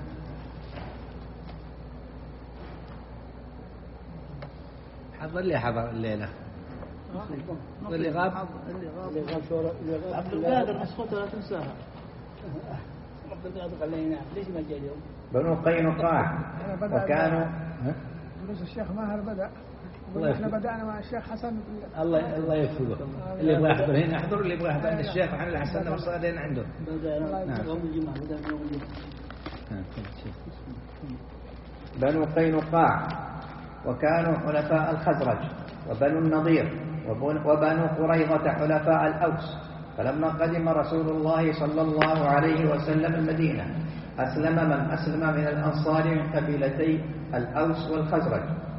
حضر لي حضر الليله اللي غاب اللي غاب اللي غاب شورى اللي غاب عبد القادر نسخته لا تنساها. عبد القادر قال لي نعم ليش ما جاء اليوم؟ بنو قينقاع وكانوا دروس الشيخ ماهر بدأ الله احنا يوفقه. بدأنا مع الشيخ حسن الله الله يوفقه. اللي يبغى يحضر هنا يحضر، اللي يبغى يحضر عند الشيخ وحنا اللي حسنا وصلنا عنده. بدأ نعم. يوم الجمعة بدأ يوم الجمعة. نعم. شيخ. بنو قينقاع وكانوا حلفاء الخزرج وبنو النضير وبنو قريظة حلفاء الأوس. فلما قدم رسول الله صلى الله عليه وسلم المدينة أسلم من أسلم من الأنصار من قبيلتي الأوس والخزرج،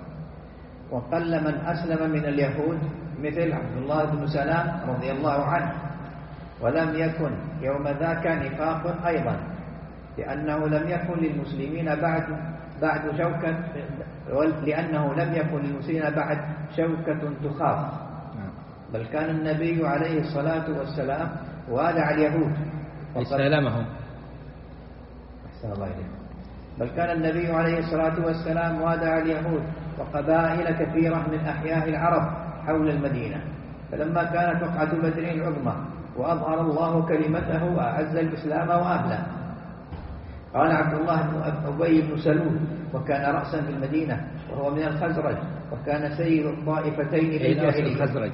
وقل من أسلم من اليهود مثل عبد الله بن سلام رضي الله عنه. ولم يكن يوم ذاك نفاق أيضا، لأنه لم يكن للمسلمين بعد بعد شوكة لأنه لم يكن للمسلمين بعد شوكة تخاف، بل كان النبي عليه الصلاة والسلام وادع اليهود استلمهم. أحسن الله إليك. بل كان النبي عليه الصلاة والسلام وادع اليهود وقبائل كثيرة من أحياء العرب حول المدينة. فلما كانت وقعة بدر العظمى وأظهر الله كلمته وأعز الإسلام وأهله، قال عبد الله بن أبي بن سلول وكان رأسا في المدينة وهو من الخزرج وكان سيد الطائفتين في الجاهلية. الخزرج.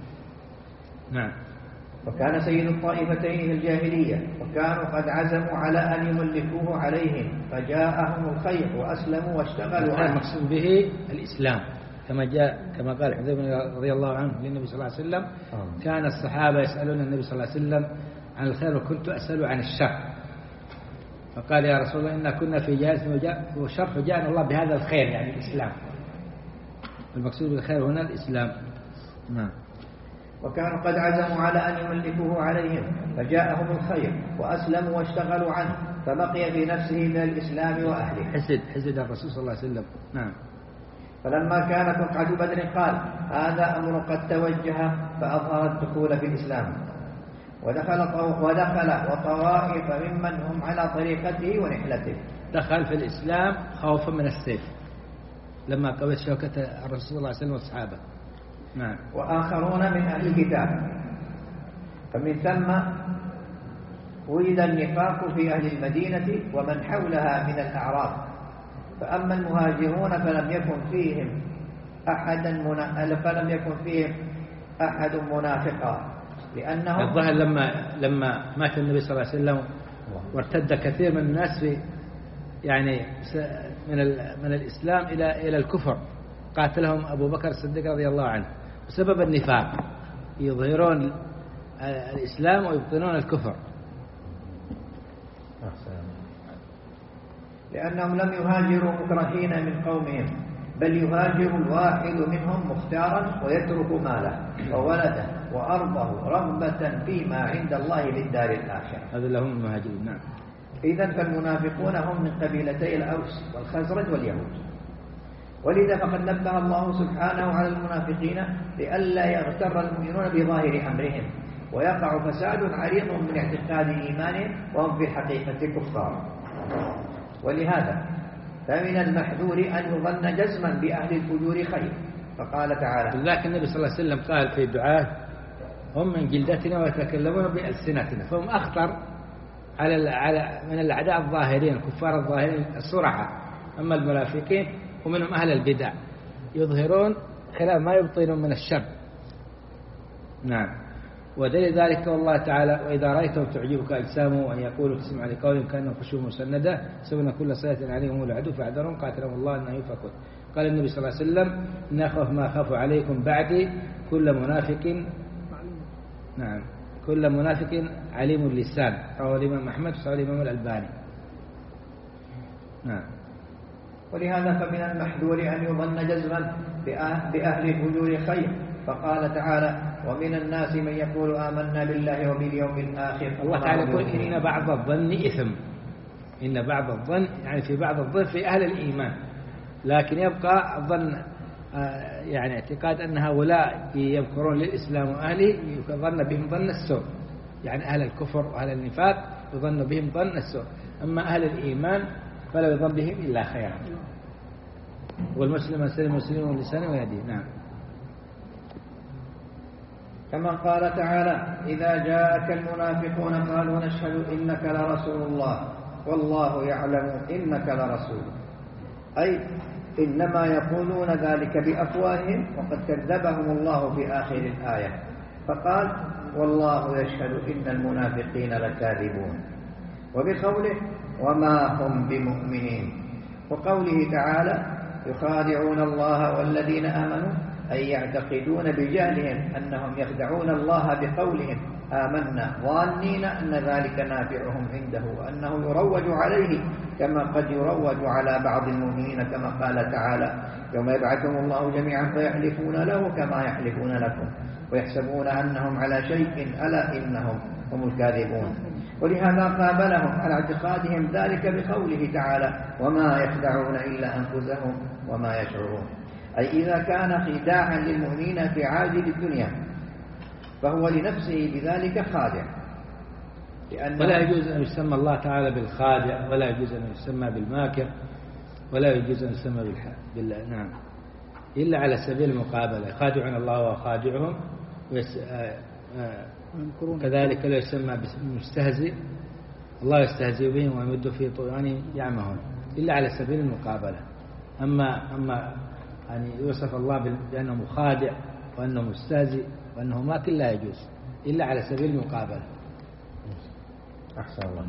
نعم. وكان سيد الطائفتين في الجاهلية، وكانوا قد عزموا على أن يملكوه عليهم، فجاءهم الخير وأسلموا واشتغلوا عنه. المقصود به الإسلام كما جاء كما قال حذيفة رضي الله عنه للنبي صلى الله عليه وسلم. كان الصحابة يسألون النبي صلى الله عليه وسلم عن الخير وكنت أسأل عن الشر، فقال يا رسول الله إنا كنا في جاهلية وشر فجاءنا الله بهذا الخير يعني الإسلام. المقصود بالخير هنا الإسلام. نعم. وكانوا قد عزموا على أن يملكوه عليهم، فجاءهم الخير وأسلموا واشتغلوا عنه، فبقي في نفسه من الإسلام وأهله. حسد حسد الرسول صلى الله عليه وسلم. نعم. فلما كانت وقعة بدر قال هذا أمر قد توجه، فأظهر الدخول في الإسلام ودخل ودخل وطوائف ممن هم على طريقته ونحلته. دخل في الإسلام خوفا من السيف لما قوت شوكة الرسول صلى الله عليه وسلم والصحابة. نعم. وآخرون من أهل الكتاب. فمن ثم ولد النفاق في أهل المدينة ومن حولها من الأعراب. فأما المهاجرون فلم يكن فيهم أحد منا... فلم يكن فيهم أحد منافقا، لأنه الظاهر لما لما مات النبي صلى الله عليه وسلم وارتد كثير من الناس في يعني من من الإسلام إلى إلى الكفر، قاتلهم أبو بكر الصديق رضي الله عنه بسبب النفاق، يظهرون الإسلام ويبطنون الكفر. لأنهم لم يهاجروا مكرهين من قومهم، بل يهاجر الواحد منهم مختارا ويترك ماله وولده وأرضه رغبة فيما عند الله للدار الآخرة. هذا لهم المهاجرون. نعم. إذن فالمنافقون هم من قبيلتي الأوس والخزرج واليهود. ولذا فقد نبه الله سبحانه على المنافقين لئلا يغتر المؤمنون بظاهر أمرهم ويقع فساد عريض من اعتقاد إيمانهم وهم في الحقيقة كفار. ولهذا فمن المحذور أن يظن جزما بأهل الفجور خير، فقال تعالى لذلك النبي صلى الله عليه وسلم قال في دعاء هم من جلدتنا ويتكلمون بألسنتنا، فهم أخطر على على من الأعداء الظاهرين الكفار الظاهرين الصرعة. أما المنافقين ومنهم أهل البدع يظهرون خلاف ما يبطنون من الشر. نعم. ودليل ذلك والله تعالى وإذا رأيتهم تعجبك أجسامهم وأن يقولوا تسمع لقولهم كأنهم خشوع مسندة سبنا كل صلاة عليهم العدو فاعذرهم قاتلهم الله أنه يفكون. قال النبي صلى الله عليه وسلم إن أخاف ما خاف عليكم بعدي كل منافق نعم كل منافق عليم اللسان. رواه الإمام أحمد وصححه الإمام الألباني. نعم. ولهذا فمن المحذور أن يظن جزما بأهل الفجور خير، فقال تعالى ومن الناس من يقول آمنا بالله وباليوم الآخر. الله تعالى يقول إن بعض الظن إثم، إن بعض الظن يعني في بعض الظن في أهل الإيمان، لكن يبقى الظن يعني اعتقاد أن هؤلاء يذكرون للإسلام وأهله يظن بهم ظن السوء، يعني أهل الكفر وأهل النفاق يظن بهم ظن السوء، أما أهل الإيمان فلا يظن بهم إلا خيرا. والمسلم سلم مسلم ولسانه ويديه. نعم. كما قال تعالى إذا جاءك المنافقون قالوا نشهد إنك لرسول الله والله يعلم إنك لرسول، أي إنما يقولون ذلك بأفواههم وقد كذبهم الله في آخر الآية فقال والله يشهد إن المنافقين لكاذبون، وبقوله وما هم بمؤمنين، وقوله تعالى يخادعون الله والذين آمنوا، أي يعتقدون بجهلهم أنهم يخدعون الله بقولهم آمنا ظانين أن ذلك نافعهم عنده وأنه يروج عليه كما قد يروج على بعض المؤمنين، كما قال تعالى يوم يبعثهم الله جميعا فيحلفون له كما يحلفون لكم ويحسبون أنهم على شيء ألا إنهم هم الكاذبون. ولهذا قابلهم على اعتقادهم ذلك بقوله تعالى وما يخدعون إلا أنفسهم وما يشعرون، أي إذا كان خداعا للمؤمنين في عاجل الدنيا فهو لنفسه بذلك خادع، ولا يجوز أن يسمى الله تعالى بالخادع، ولا يجوز أن يسمى بالماكر، ولا يجوز أن يسمى بالح... بال... نعم إلا على سبيل المقابلة، خادعون الله وخادعهم ويس... آ... آ... كذلك لا يسمى بالمستهزئ، الله يستهزئ بهم ويمد في طغيانهم يعمهون، إلا على سبيل المقابلة. أما أما يعني يوصف الله بأنه مخادع وأنه مستهزئ وأنه ماكر لا يجوز إلا على سبيل المقابلة. أحسن الله.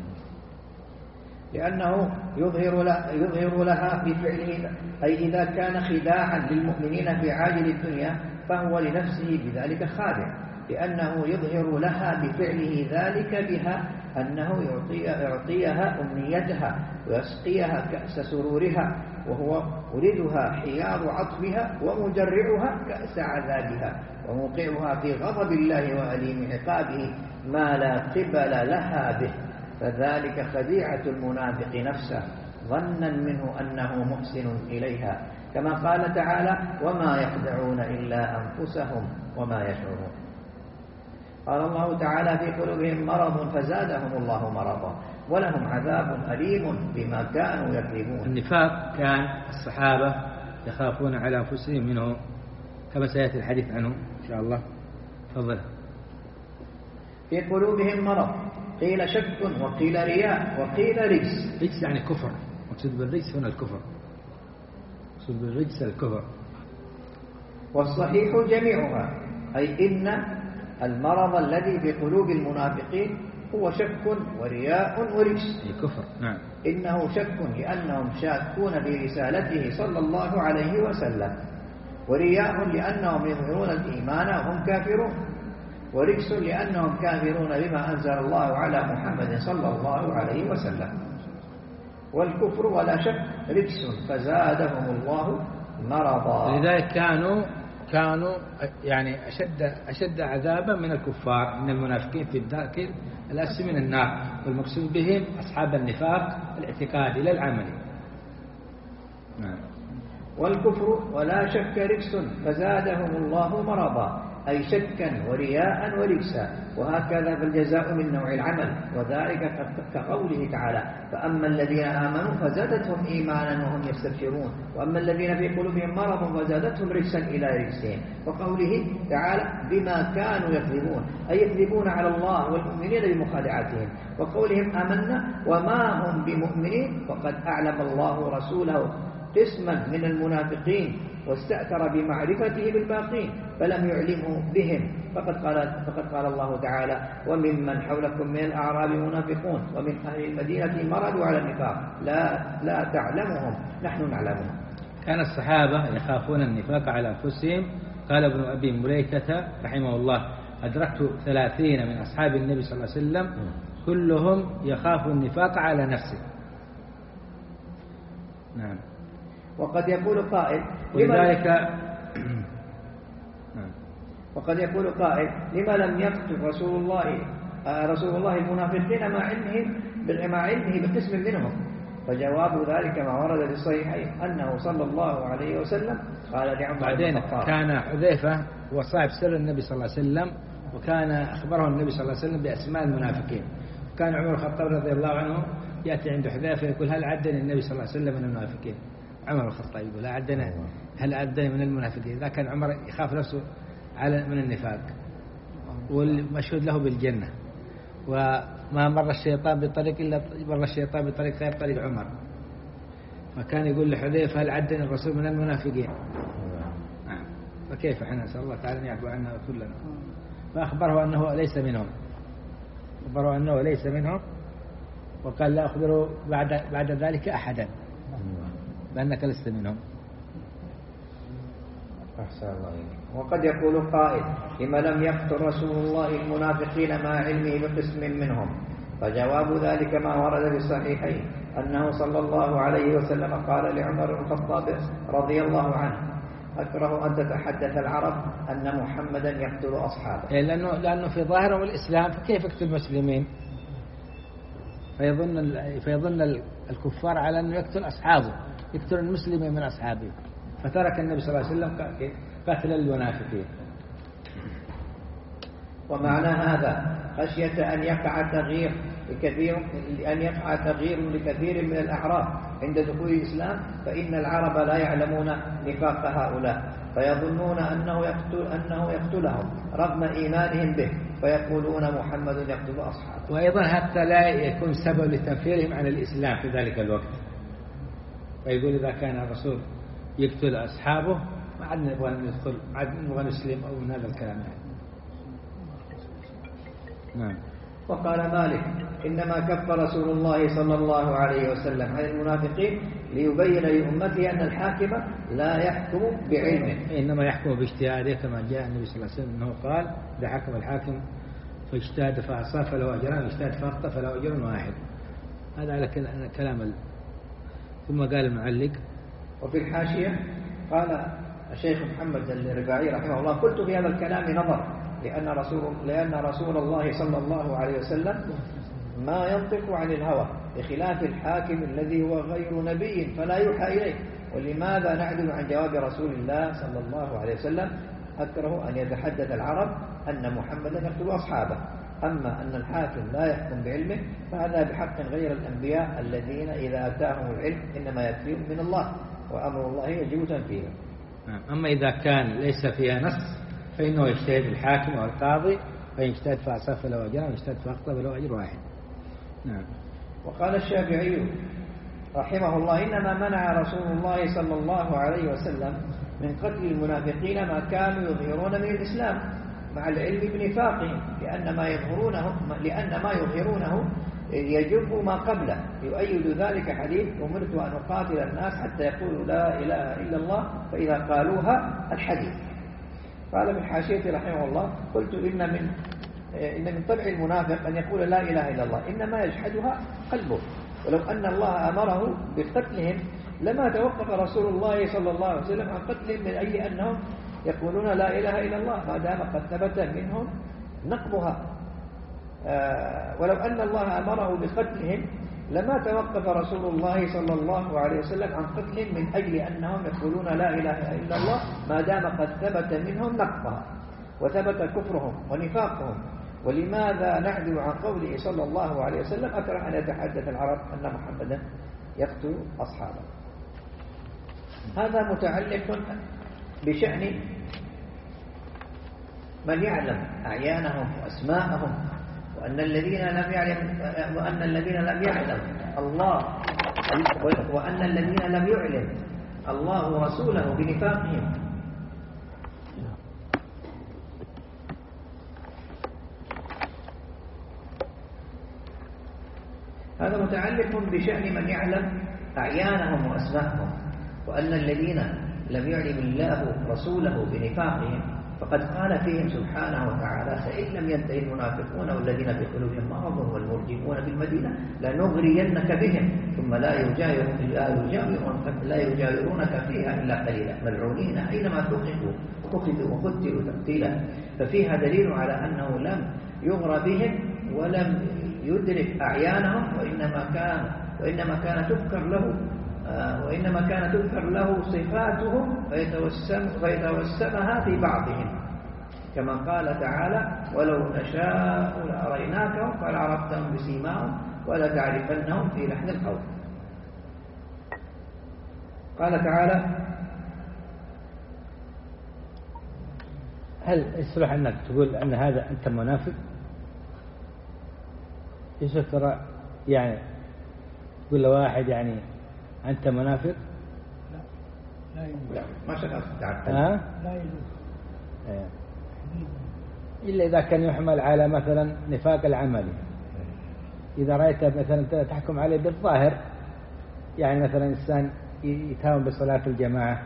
لأنه يظهر لها, يظهر لها في فعله، أي إذا كان خداعا للمؤمنين في عاجل الدنيا فهو لنفسه بذلك خادع، لأنه يظهر لها بفعله ذلك بها أنه يعطي يعطيها أمنيتها ويسقيها كأس سرورها، وهو يريدها حياض عطفها ومجرعها كأس عذابها وموقعها في غضب الله وأليم عقابه ما لا قبل لها به، فذلك خديعة المنافق نفسه ظنا منه أنه محسن إليها، كما قال تعالى وما يخدعون إلا أنفسهم وما يشعرون. قال الله تعالى في قلوبهم مرض فزادهم الله مرضا ولهم عذاب أليم بما كانوا يكذبون. النفاق كان الصحابة يخافون على أنفسهم منه كما سيأتي الحديث عنه إن شاء الله. تفضل. في قلوبهم مرض، قيل شك وقيل رياء وقيل رجس. رجس يعني كفر، مقصود بالرجس هنا الكفر، مقصود بالرجس الكفر. والصحيح جميعها، أي إن المرض الذي في قلوب المنافقين هو شك ورياء ورجس. الكفر نعم. إنه شك لأنهم شاكون برسالته صلى الله عليه وسلم، ورياء لأنهم يظهرون الإيمان وهم كافرون، ورجس لأنهم كافرون بما أنزل الله على محمد صلى الله عليه وسلم. والكفر ولا شك رجس فزادهم الله مرضا. لذلك كانوا كانوا يعني أشد أشد عذابا من الكفار، من المنافقين في الداخل الأسفل من النار، والمقصود بهم أصحاب النفاق الاعتقادي لا العملي. نعم. والكفر ولا شك رجس فزادهم الله مرضا، أي شكا ورياء ورجسا، وهكذا فالجزاء من نوع العمل، وذلك كقوله تعالى فأما الذين آمنوا فزادتهم إيمانا وهم يستبشرون، وأما الذين في قلوبهم مرض فزادتهم رجسا إلى رجسهم، وقوله تعالى بما كانوا يكذبون، أي يكذبون على الله والمؤمنين بمخادعتهم، وقولهم آمنا وما هم بمؤمنين، وقد أعلم الله رسوله قسما من المنافقين واستأثر بمعرفته بالباقين فلم يعلمه بهم، فقد قال, فقد قال الله تعالى وممن حولكم من الأعراب منافقون ومن أهل المدينة مرضوا على النفاق لا, لا تعلمهم نحن نعلمهم. كان الصحابة يخافون النفاق على أنفسهم. قال ابن أبي مليكة رحمه الله أدركت ثلاثين من أصحاب النبي صلى الله عليه وسلم كلهم يخاف النفاق على نفسه. نعم. وقد يقول قائل ولذلك وقد يقول قائل: لما لم يقتل رسول الله رسول الله المنافقين مع علمهم مع علمه بقسم منهم؟ فجواب ذلك ما ورد في الصحيحين أنه صلى الله عليه وسلم قال لعمر بعدين كان حذيفة هو صاحب سر النبي صلى الله عليه وسلم، وكان أخبره النبي صلى الله عليه وسلم بأسماء المنافقين. كان عمر الخطاب رضي الله عنه يأتي عند حذيفة يقول: هل عدني النبي صلى الله عليه وسلم من المنافقين؟ عمر الخطاب يقول: لا عدنا، هل عدني من المنافقين؟ إذا كان عمر يخاف نفسه على من النفاق، والمشهود له بالجنة، وما مر الشيطان بطريق إلا مر الشيطان بطريق غير طريق عمر. فكان يقول لحذيفة: هل عدني الرسول من المنافقين؟ نعم. فكيف احنا نسأل الله تعالى أن يعفو عنا ويغفر لنا. فأخبره أنه ليس منهم، أخبره أنه ليس منهم، وقال: لا أخبره بعد بعد ذلك أحدا بأنك لست منهم. أحسن الله إليك. وقد يقول قائل: لما لم يقتل رسول الله المنافقين مع علمه بقسم منهم؟ فجواب ذلك ما ورد في الصحيحين أنه صلى الله عليه وسلم قال لعمر بن الخطاب رضي الله عنه: أكره أن تتحدث العرب أن محمدا يقتل أصحابه. لأنه لأنه في ظاهرهم الإسلام، فكيف يقتل المسلمين؟ فيظن فيظن الكفار على أنه يقتل أصحابه، يقتل المسلمين من أصحابه، فترك النبي صلى الله عليه وسلم قتل المنافقين. ومعنى هذا خشية أن يقع تغيير لكثير أن يقع تغيير لكثير من الأعراب عند دخول الإسلام، فإن العرب لا يعلمون نفاق هؤلاء، فيظنون أنه يقتل أنه يقتلهم رغم إيمانهم به، فيقولون محمد يقتل أصحابه. وأيضا حتى لا يكون سبب لتنفيرهم عن الإسلام في ذلك الوقت، فيقول: إذا كان الرسول يقتل أصحابه ما عاد نبغى ندخل، ما عاد نبغى نسلم، أو من هذا الكلام يعني. نعم. وقال مالك: إنما كف رسول الله صلى الله عليه وسلم عن المنافقين ليبين لأمته أن الحاكم لا يحكم بعلمه، إنما يحكم باجتهاده، كما جاء النبي صلى الله عليه وسلم أنه قال: إذا حكم الحاكم فاجتهد فأصاب فله أجران، واجتهد فأخطأ فله أجر واحد. هذا على كلام ال... ثم قال المعلق: وفي الحاشية قال الشيخ محمد الرباعي رحمه الله: قلت في هذا الكلام نظر، لأن رسول, لأن رسول الله صلى الله عليه وسلم ما ينطق عن الهوى، بخلاف الحاكم الذي هو غير نبي فلا يوحى إليه. ولماذا نعدل عن جواب رسول الله صلى الله عليه وسلم: أكره أن يتحدث العرب أن محمدا يقتل أصحابه. أما أن الحاكم لا يحكم بعلمه فهذا بحق غير الأنبياء الذين إذا أتاهم العلم إنما يأتيهم من الله، وأمر الله يجب تنفيذه. أما إذا كان ليس فيها نص فإنه يجتهد الحاكم والقاضي، فإن اجتهد فأصاب فله أجر، وإن اجتهد فأخطأ فله أجر واحد. نعم. وقال الشافعي رحمه الله: إنما منع رسول الله صلى الله عليه وسلم من قتل المنافقين ما كانوا يظهرون من الإسلام مع العلم بنفاقهم، لأن ما يظهرونه لأن ما يظهرونه يجب ما قبله. يؤيد ذلك حديث: أمرت أن أقاتل الناس حتى يقولوا لا إله إلا الله فإذا قالوها الحديث. قال في الحاشية رحمه الله: قلت إن من إن من طبع المنافق أن يقول لا إله إلا الله، إنما يجحدها قلبه. ولو أن الله أمره بقتلهم لما توقف رسول الله صلى الله عليه وسلم عن قتلهم من أجل أنهم يقولون لا إله إلا الله، ما دام قد ثبت منهم نقضها. آه ولو أن الله أمره بقتلهم لما توقف رسول الله صلى الله عليه وسلم عن قتلهم من أجل أنهم يقولون لا إله إلا الله، ما دام قد ثبت منهم نقضها وثبت كفرهم ونفاقهم. ولماذا نعدل عن قوله صلى الله عليه وسلم: أكره أن يتحدث العرب أن محمدا يقتل أصحابه؟ هذا متعلق بشأن من يعلم أعيانهم وأسماءهم، وأن الذين لم يعلم وأن الذين لم يعلم الله وأن الذين لم يعلم الله ورسوله بنفاقهم. هذا متعلق بشأن من يعلم أعيانهم وأسماءهم، وأن الذين لم يعلم الله رسوله بنفاقهم فقد قال فيهم سبحانه وتعالى: فإن لم ينتهي المنافقون والذين في قلوبهم مرض والمرجفون بالمدينة لنغرينك بهم ثم لا يجاورون لا يجاورونك لا يجاورونك فيها إلا قليلا ملعونين أينما ثقفوا أخذوا وقتلوا تقتيلا. ففيها دليل على أنه لم يغر بهم ولم يدرك أعيانهم، وإنما كان وإنما كان تذكر له وإنما كان تذكر له صفاتهم فيتوسم فيتوسمها في بعضهم، كما قال تعالى: ولو نشاء لأريناكهم فلعرفتهم بسيماهم ولتعرفنهم في لحن القول. قال تعالى: هل يصلح أنك تقول أن هذا أنت منافق؟ يوسف ترى يعني تقول لواحد يعني أنت منافق؟ لا لا يجوز. لا ما شاء ها؟ لا يجوز إلا إذا كان يحمل على مثلا نفاق العملي. إذا رأيت مثلا تحكم عليه بالظاهر، يعني مثلا إنسان يتهاون بصلاة الجماعة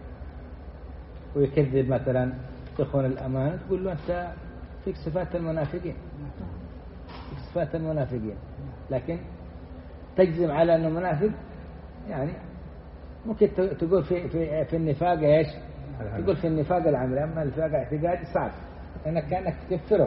ويكذب مثلا يخون الأمانة، تقول له أنت فيك صفات المنافقين، فيك صفات المنافقين. لكن تجزم على أنه منافق يعني ممكن تقول في في في النفاق ايش؟ تقول في النفاق العملي، اما النفاق الاعتقادي صعب لانك كانك تكفره.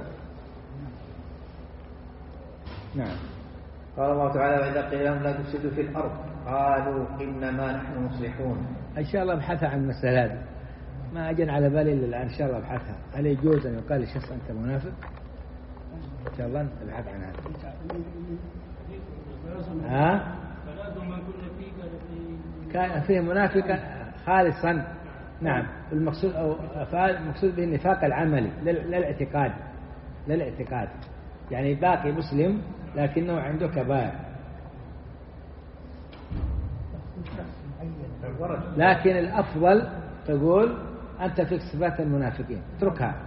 نعم. قال الله تعالى: وإذا قيل لهم لا تفسدوا في الأرض قالوا إنما نحن مصلحون. ان شاء الله ابحثها عن المسألة هذه، ما اجن على بالي الا الان. ان شاء الله ابحثها. هل يجوز ان يقال لشخص انت منافق؟ ان شاء الله ابحث عن هذا. ها؟ كان فيه منافقا خالصا. نعم. المقصود أو المقصود به النفاق العملي لا الاعتقاد، لا الاعتقاد يعني باقي مسلم لكنه عنده كبائر. لكن الأفضل تقول أنت فيك صفات المنافقين، اتركها.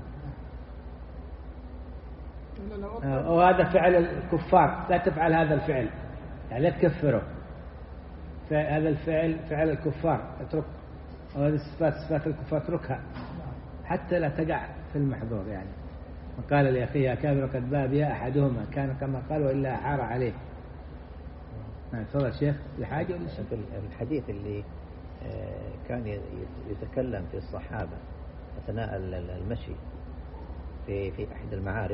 وهذا فعل الكفار، لا تفعل هذا الفعل، يعني لا تكفره. هذا الفعل فعل الكفار، اترك. وهذه الصفات صفات الكفار اتركها حتى لا تقع في المحظور. يعني وقال لأخيه: كافر قد باء بها أحدهما كان كما قال وإلا أعار عليه. نعم. تفضل شيخ. لحاجة الحديث اللي كان يتكلم في الصحابة أثناء المشي في في أحد المعارك،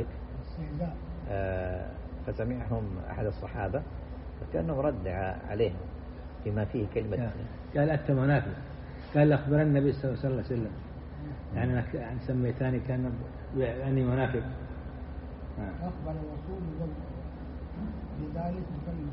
فسمعهم أحد الصحابة فكأنه رد عليهم بما فيه كلمة، قال أنت منافق. قال أخبر النبي صلى الله عليه وسلم يعني أنا سميتاني كان أني منافق. أخبر الرسول بذلك وكان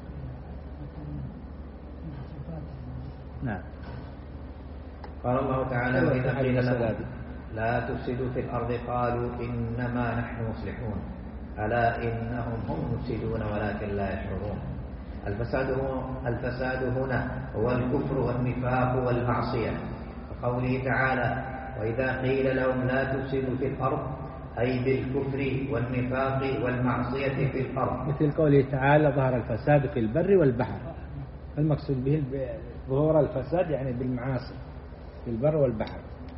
نعم. قال الله تعالى: وإذا قيل لهم لا تفسدوا في الأرض قالوا إنما نحن مصلحون ألا إنهم هم المفسدون ولكن لا يشعرون. الفساد الفساد هنا هو الكفر والنفاق والمعصية. وقوله تعالى: وإذا قيل لهم لا تفسدوا في الأرض أي بالكفر والنفاق والمعصية في الأرض، مثل قوله تعالى: ظهر الفساد في البر والبحر. المقصود به ظهور الفساد يعني بالمعاصي في البر والبحر.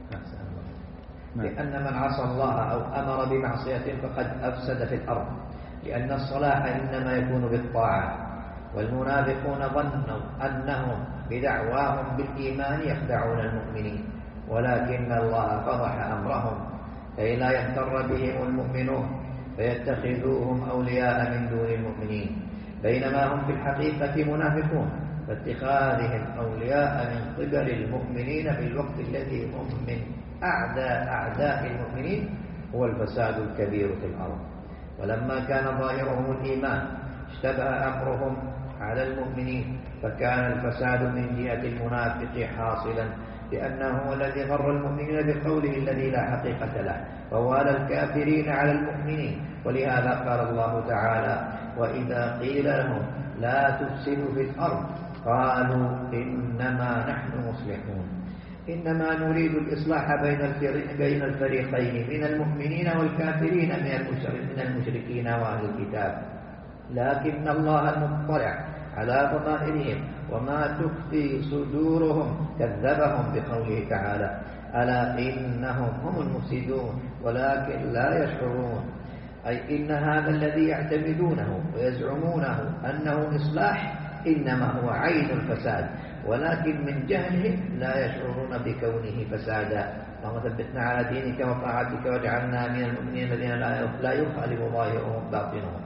لأن من عصى الله أو أمر بمعصية فقد أفسد في الأرض، لأن الصلاح إنما يكون بالطاعة. والمنافقون ظنوا أنهم بدعواهم بالإيمان يخدعون المؤمنين، ولكن الله فضح أمرهم كي لا يغتر بهم المؤمنون فيتخذوهم أولياء من دون المؤمنين، بينما هم في الحقيقة منافقون، فاتخاذهم أولياء من قبل المؤمنين في الوقت الذي هم من أعداء أعداء المؤمنين هو الفساد الكبير في الأرض. ولما كان ظاهرهم الإيمان اشتبه أمرهم على المؤمنين، فكان الفساد من جهة المنافق حاصلا، لأنه هو الذي غر المؤمنين بقوله الذي لا حقيقة له، فوالى الكافرين على المؤمنين. ولهذا قال الله تعالى: وإذا قيل لهم لا تفسدوا في الأرض قالوا إنما نحن مصلحون. إنما نريد الإصلاح بين الفريقين من المؤمنين والكافرين من المشركين وأهل الكتاب، لكن الله المطلع على ضمائرهم وما تخفي صدورهم كذبهم بقوله تعالى: ألا إنهم هم المفسدون ولكن لا يشعرون. أي إن هذا الذي يعتمدونه ويزعمونه أنه إصلاح إنما هو عين الفساد، ولكن من جهلهم لا يشعرون بكونه فسادا. اللهم ثبتنا على دينك وطاعتك واجعلنا من المؤمنين الذين لا يخالف ظاهرهم باطنهم.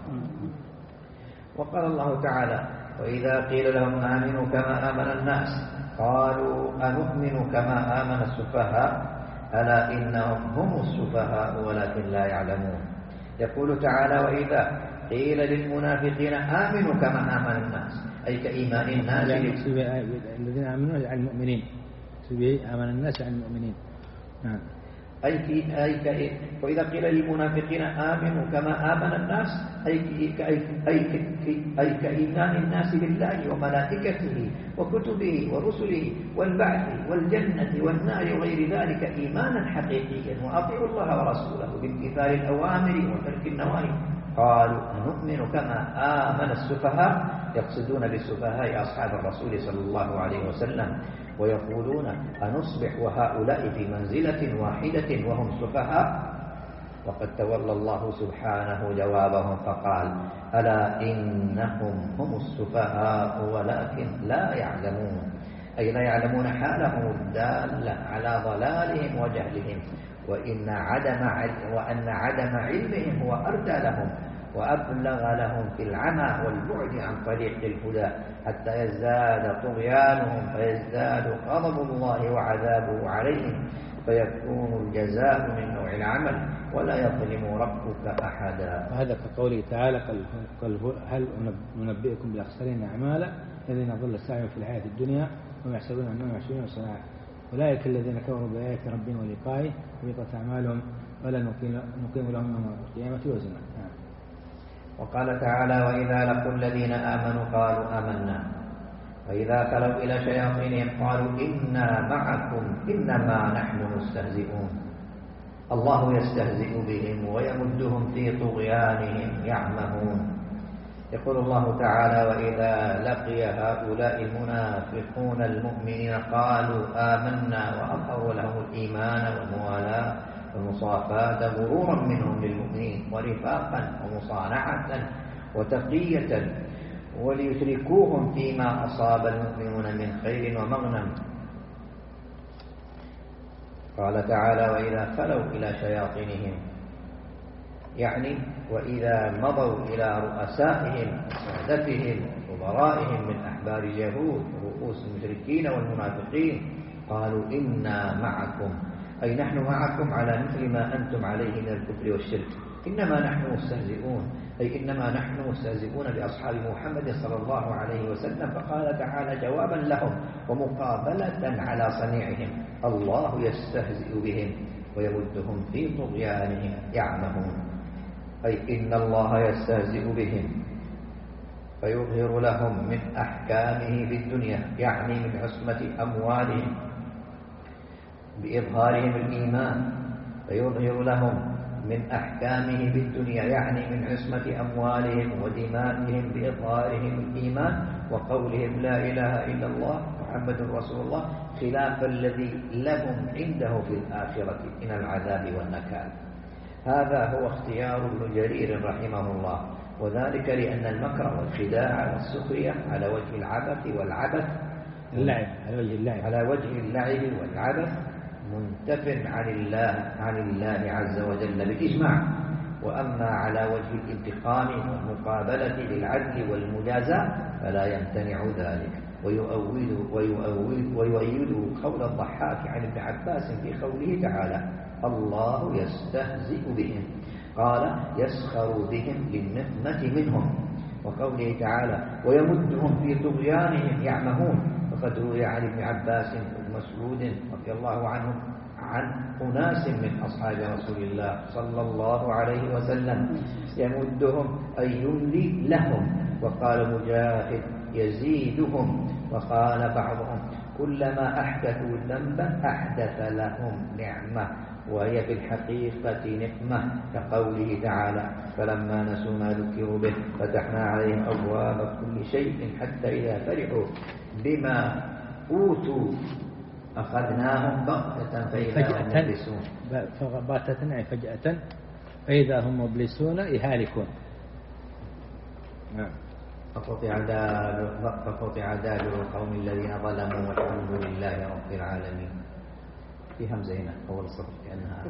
وقال الله تعالى: وإذا قيل لهم آمنوا كما آمن الناس قالوا أنؤمن كما آمن السفهاء ألا إنهم هم السفهاء ولكن لا يعلمون. يقول تعالى: وإذا قيل للمنافقين آمنوا كما آمن الناس، أي كإيمان الناس الذين آمنوا عن المؤمنين، آمن الناس عن المؤمنين. نعم. أي في أي ك وإذا قيل للمنافقين آمنوا كما آمن الناس أي ك أي أي أي كإيمان الناس بالله وملائكته وكتبه ورسله والبعث والجنة والنار وغير ذلك إيمانا حقيقيا، وأطيعوا الله ورسوله بامتثال الأوامر وترك النواهي. قالوا نؤمن كما آمن السفهاء، يقصدون بالسفهاء أصحاب الرسول صلى الله عليه وسلم، ويقولون أنصبح وهؤلاء في منزلة واحدة وهم سفهاء. وقد تولى الله سبحانه جوابهم فقال: ألا إنهم هم السفهاء ولكن لا يعلمون، أي لا يعلمون حالهم الدالة على ضلالهم وجهلهم، وإن عدم وأن عدم علمهم هو أردى لهم وأبلغ لهم في العمى والبعد عن طريق الهدى، حتى يزداد طغيانهم فيزداد غضب الله وعذابه عليهم، فيكون الجزاء من نوع العمل ولا يظلم ربك أحدا. وهذا كقوله تعالى: قل هل ننبئكم بالأخسرين أعمالا الذين ضل سعيهم في الحياة الدنيا وهم يحسبون أنهم يحسنون صنعا أولئك الذين كفروا بآيات ربهم ولقائه وحبطت أعمالهم ولا نقيم لهم يوم القيامة وزنا. وقال تعالى: وإذا لقوا الذين آمنوا قالوا آمنا وإذا خلوا إلى شياطينهم قالوا إنا معكم إنما نحن مستهزئون. الله يستهزئ بهم ويمدهم في طغيانهم يعمهون. يقول الله تعالى: وإذا لقي هؤلاء المنافقون المؤمنين قالوا آمنا وأظهروا لهم الإيمان والموالاة والمصافاة غرورا منهم للمؤمنين ورفاقا ومصانعة وتقية وليشركوهم فيما أصاب المؤمنون من خير ومغنم. قال تعالى: وإذا خلوا إلى شياطينهم، يعني وإذا مضوا إلى رؤسائهم وسادتهم وكبرائهم من أحبار اليهود ورؤوس المشركين والمنافقين قالوا إنا معكم، أي نحن معكم على مثل ما أنتم عليه من الكفر والشرك، إنما نحن مستهزئون، أي إنما نحن مستهزئون بأصحاب محمد صلى الله عليه وسلم. فقال تعالى جوابا لهم ومقابلة على صنيعهم: الله يستهزئ بهم ويمدهم في طغيانهم يعمهون، أي إن الله يستهزئ بهم فيظهر لهم من أحكامه في الدنيا، يعني من عصمة أموالهم بإظهارهم الإيمان، فيظهر لهم من أحكامه في الدنيا يعني من عصمة أموالهم ودمائهم بإظهارهم الإيمان وقولهم لا إله إلا الله محمد رسول الله، خلاف الذي لهم عنده في الآخرة من العذاب والنكال. هذا هو اختيار ابن جرير رحمه الله، وذلك لأن المكر والخداع والسخرية على وجه العبث والعبث اللعب على وجه اللعب على وجه اللعب والعبث منتف عن الله عن الله عز وجل بالإجماع، وأما على وجه الانتقام والمقابلة بالعدل والمجازاة فلا يمتنع ذلك. ويؤوله ويؤوله ويؤيده قول الضحاك عن ابن عباس في قوله تعالى: الله يستهزئ بهم، قال يسخر بهم للنقمة منهم، وقوله تعالى: ويمدهم في طغيانهم يعمهون. وقد روي عن ابن عباس ومسعود رضي الله عنهم عن أناس من أصحاب رسول الله صلى الله عليه وسلم يمدهم أي يملي لهم. وقال مجاهد: يزيدهم. وقال بعضهم: كلما أحدثوا ذنبا أحدث لهم نعمة، وهي في الحقيقة نقمة، كقوله تعالى: فلما نسوا ما ذكروا به فتحنا عليهم أبواب كل شيء حتى إذا فرحوا بما أوتوا أخذناهم بغتة فإذا هم مبلسون. بغتة يعني فجأة فإذا هم مبلسون يهالكون. نعم. فقطع دابر فقطع دابر القوم الذين ظلموا والحمد لله رب العالمين. في همزة هنا أول صفر كأنها.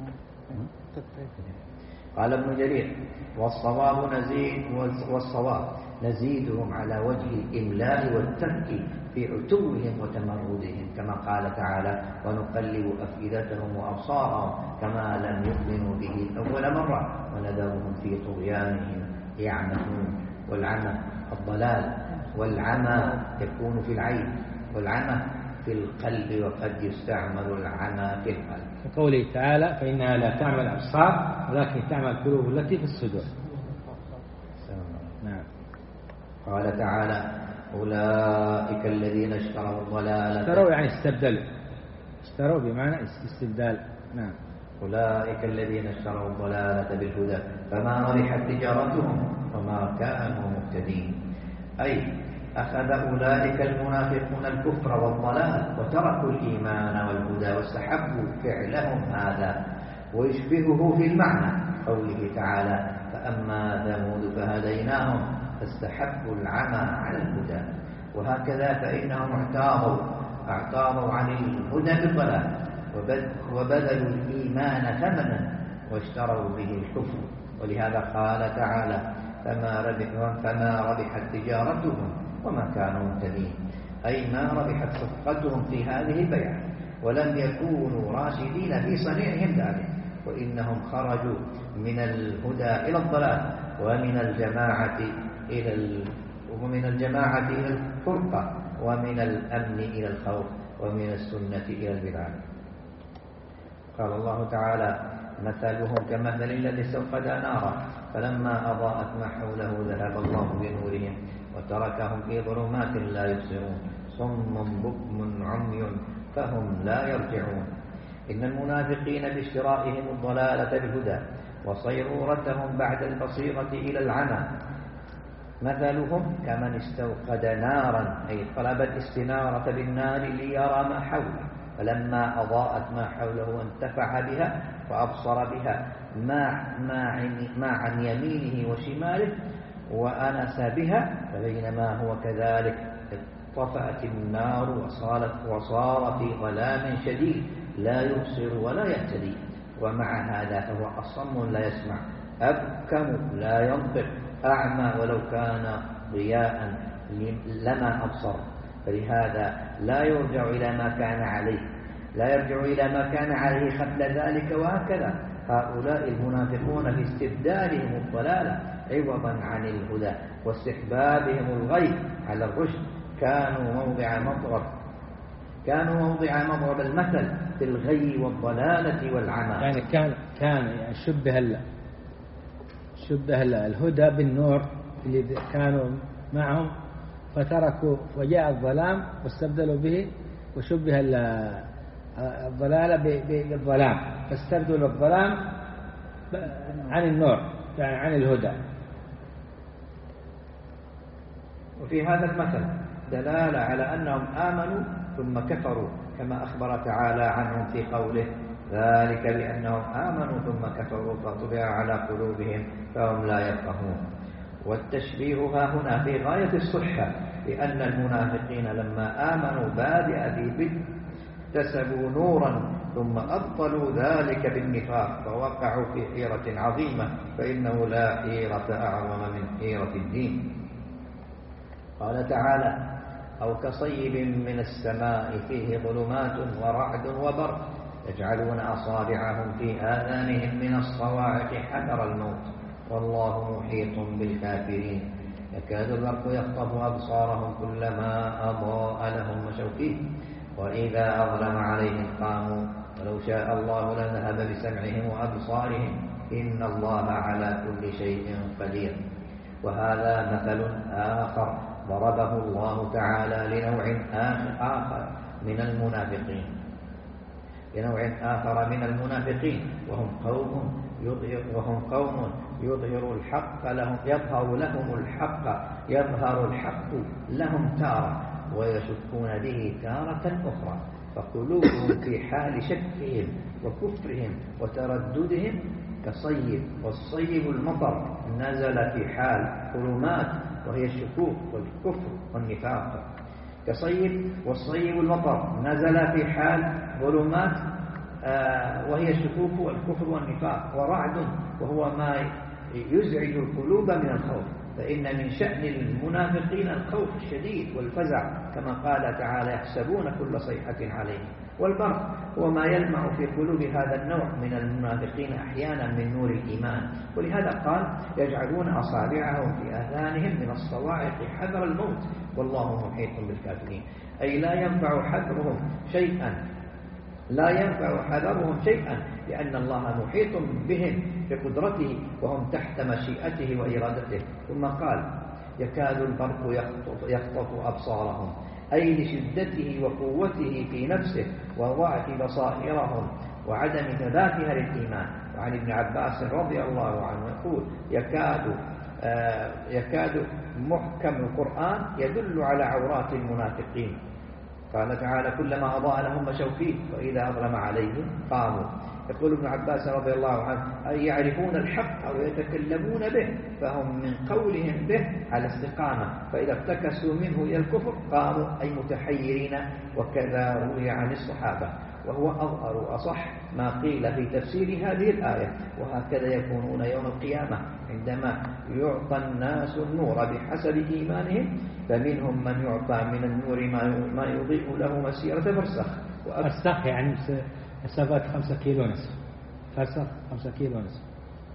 قال ابن جرير والصواب نزيد والصواب نزيدهم على وجه الإملاء والترك في عتوهم وتمردهم كما قال تعالى ونقلب أفئدتهم وأبصارهم كما لم يؤمنوا به أول مرة ونذرهم في طغيانهم يعمهون. والعمى الضلال، والعمى يكون في العين، والعمى في القلب، وقد يستعمل العمى في القلب. كقوله تعالى فإنها لا تعمل الأبصار ولكن تعمل القلوب التي في الصدور. نعم. قال تعالى أولئك الذين اشتروا الضلالة. اشتروا يعني استبدلوا، اشتروا بمعنى استبدال. نعم. أولئك الذين اشتروا الضلالة بالهدى فما ربحت تجارتهم وما كانوا مهتدين. أي أخذ أولئك المنافقون الكفر والضلال وتركوا الإيمان والهدى واستحبوا فعلهم هذا، ويشبهه في المعنى قوله تعالى فأما ثمود فهديناهم فاستحبوا العمى على الهدى. وهكذا فإنهم اعتاضوا اعتاضوا عن الهدى بالضلال وبذلوا الإيمان ثمنا واشتروا به الكفر. ولهذا قال تعالى فما ربح فما ربحت تجارتهم وما كانوا مهتدين، أي ما ربحت صفقتهم في هذه البيعة ولم يكونوا راشدين في صنيعهم ذلك، وإنهم خرجوا من الهدى إلى الضلال ومن الجماعة إلى ال... ومن الجماعة إلى الفرقة ومن الأمن إلى الخوف ومن السنة إلى البدعة. قال الله تعالى مثلهم كمثل الذي استوقد نارا فلما أضاءت ما حوله ذهب الله بنورهم وتركهم في ظلمات لا يبصرون صم بكم عمي فهم لا يرجعون. إن المنافقين باشترائهم الضلالة بالهدى وصيرورتهم بعد البصيرة إلى العمى مثلهم كمن استوقد نارا أي طلب الاستنارة بالنار ليرى ما حوله فلما أضاءت ما حوله انتفع بها وأبصر بها ما عن يمينه وشماله وأنس بها فبينما هو كذلك اطفأت النار وصارت وصار في ظلام شديد لا يبصر ولا يهتدي. ومع هذا فهو أصم لا يسمع أبكم لا ينطق أعمى ولو كان ضياء لما أبصر. فلهذا لا يرجع إلى ما كان عليه لا يرجع إلى ما كان عليه قبل ذلك. وهكذا هؤلاء المنافقون في استبدالهم الضلالة عوضا عن الهدى واستحبابهم الغي على الرشد كانوا موضع مضرب كانوا موضع مضرب المثل في الغي والضلالة والعمى. يعني كان كان يعني شبه شبه الهدى بالنور اللي كانوا معهم فتركوا وجاء الظلام واستبدلوا به، وشبه الضلالة بالظلام فاستبدلوا الظلام عن النور يعني عن الهدى. وفي هذا المثل دلالة على أنهم آمنوا ثم كفروا كما أخبر تعالى عنهم في قوله ذلك بأنهم آمنوا ثم كفروا فطبع على قلوبهم فهم لا يفقهون. والتشبيه ها هنا في غاية الصحة لأن المنافقين لما آمنوا بادئ ذي بدء اكتسبوا نورا ثم أبطلوا ذلك بالنفاق فوقعوا في حيرة عظيمة فإنه لا حيرة أعظم من حيرة الدين. قال تعالى أو كصيب من السماء فيه ظلمات ورعد وبرق يجعلون أصابعهم في آذانهم من الصواعق حذر الموت والله محيط بالكافرين يكاد البرق يخطف أبصارهم كلما أضاء لهم مشوا فيه وإذا أظلم عليهم قاموا ولو شاء الله لذهب بسمعهم وأبصارهم إن الله على كل شيء قدير. وهذا مثل آخر ضربه الله تعالى لنوع آخر من المنافقين لنوع آخر من المنافقين وهم قوم يظهر وهم قوم يظهر الحق لهم يظهر لهم الحق يظهر الحق لهم تارة ويشكون به تارة أخرى، فقلوبهم في حال شكهم وكفرهم وترددهم كصيب، والصيب المطر نزل في حال ظلمات وهي الشكوك والكفر والنفاق، كصيب والصيب المطر نزل في حال ظلمات آه وهي الشكوك والكفر والنفاق، ورعد وهو ما يزعج القلوب من الخوف، فإن من شأن المنافقين الخوف الشديد والفزع، كما قال تعالى يحسبون كل صيحة عليهم، والبرق هو ما يلمع في قلوب هذا النوع من المنافقين أحيانا من نور الإيمان، ولهذا قال يجعلون أصابعهم في آذانهم من الصواعق حذر الموت والله محيط بالكافرين، أي لا ينفع حذرهم شيئا لا ينفع حذرهم شيئا لأن الله محيط بهم بقدرته وهم تحت مشيئته وإرادته. ثم قال يكاد البرق يخطف, يخطف أبصارهم، أي لشدته وقوته في نفسه وضعف بصائرهم وعدم ثباتها للإيمان. وعن ابن عباس رضي الله عنه يقول يكاد آه يكاد محكم القرآن يدل على عورات المنافقين. قال تعالى كلما أضاء لهم مشوا فيه وإذا أظلم عليهم قاموا. يقول ابن عباس رضي الله عنه أي يعرفون الحق أو يتكلمون به، فهم من قولهم به على استقامة، فإذا ارتكسوا منه إلى الكفر قاموا أي متحيرين، وكذا روي عن الصحابة، وهو أظهر وأصح ما قيل في تفسير هذه الآية. وهكذا يكونون يوم القيامة عندما يعطى الناس النور بحسب إيمانهم، فمنهم من يعطى من النور ما يضيء له مسيرة فرسخ. فرسخ يعني مسافة خمسة كيلو نصف، فرسخ خمسة كيلو نصف.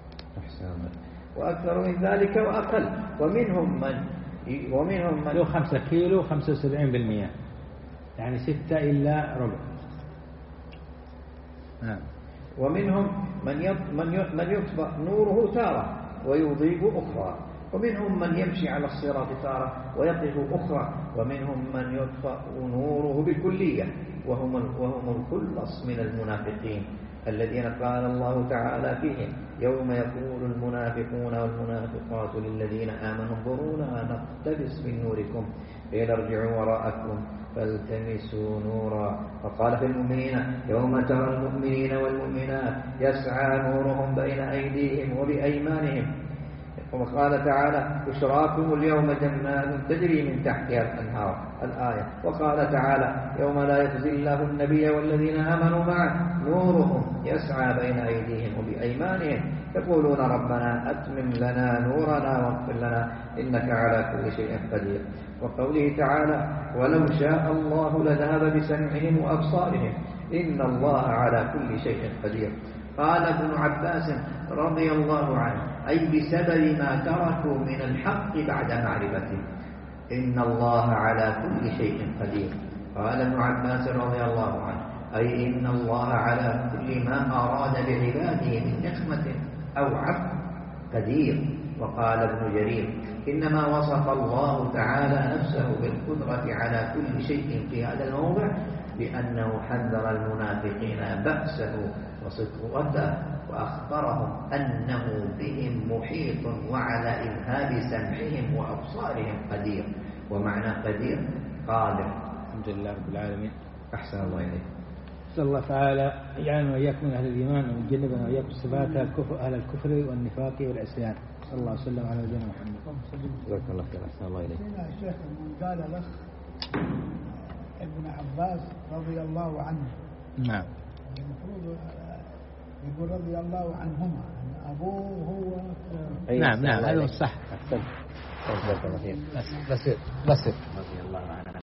وأكثر من ذلك وأقل. ومنهم من ومنهم من لو خمسة كيلو خمسة وسبعين بالمئة، يعني ستة إلا ربع. نعم. ومنهم من من يطفأ نوره تارة ويضيء أخرى، ومنهم من يمشي على الصراط تارة ويقف أخرى، ومنهم من يطفأ نوره بالكلية، وهم وهم الخلص من المنافقين الذين قال الله تعالى فيهم يوم يقول المنافقون والمنافقات للذين آمنوا انظرونا نقتبس من نوركم قيل ارجعوا وراءكم فالتمسوا نورا. وقال في المؤمنين يوم ترى المؤمنين والمؤمنات يسعى نورهم بين أيديهم وبأيمانهم. وقال تعالى بشراكم اليوم جنات تجري من تحتها الأنهار الآية. وقال تعالى يوم لا يخزي الله النبي والذين آمنوا معه نورهم يسعى بين أيديهم وبأيمانهم يقولون ربنا أتمم لنا نورنا واغفر لنا إنك على كل شيء قدير. وقوله تعالى ولو شاء الله لذهب بسمعهم وأبصارهم إن الله على كل شيء قدير. قال ابن عباس رضي الله عنه أي بسبب ما تركوا من الحق بعد معرفته إن الله على كل شيء قدير. قال ابن عباس رضي الله عنه أي إن الله على كل ما أراد بعباده من نقمة أو عفو قدير. وقال ابن جرير إنما وصف الله تعالى نفسه بالقدرة على كل شيء في هذا الموضع بأنه حذر المنافقين بأسه وسطوته وأخبرهم أنه بهم محيط وعلى إذهاب سمعهم وأبصارهم قدير. ومعنى قدير قادر. الحمد لله رب العالمين. أحسن الله إليك. نسأل الله تعالى يجعلنا وإياكم من أهل الإيمان ويجنبنا وإياكم صفات أهل الكفر والنفاق والعصيان. صلى الله وسلم على نبينا محمد. جزاك الله خير. أحسن الله إليك. هنا الشيخ من قال الأخ ابن عباس رضي الله عنه. نعم. المفروض يقول رضي الله عنهما أبوه هو. نعم نعم هذا صح. أحسن. بس بس بس رضي الله عنه.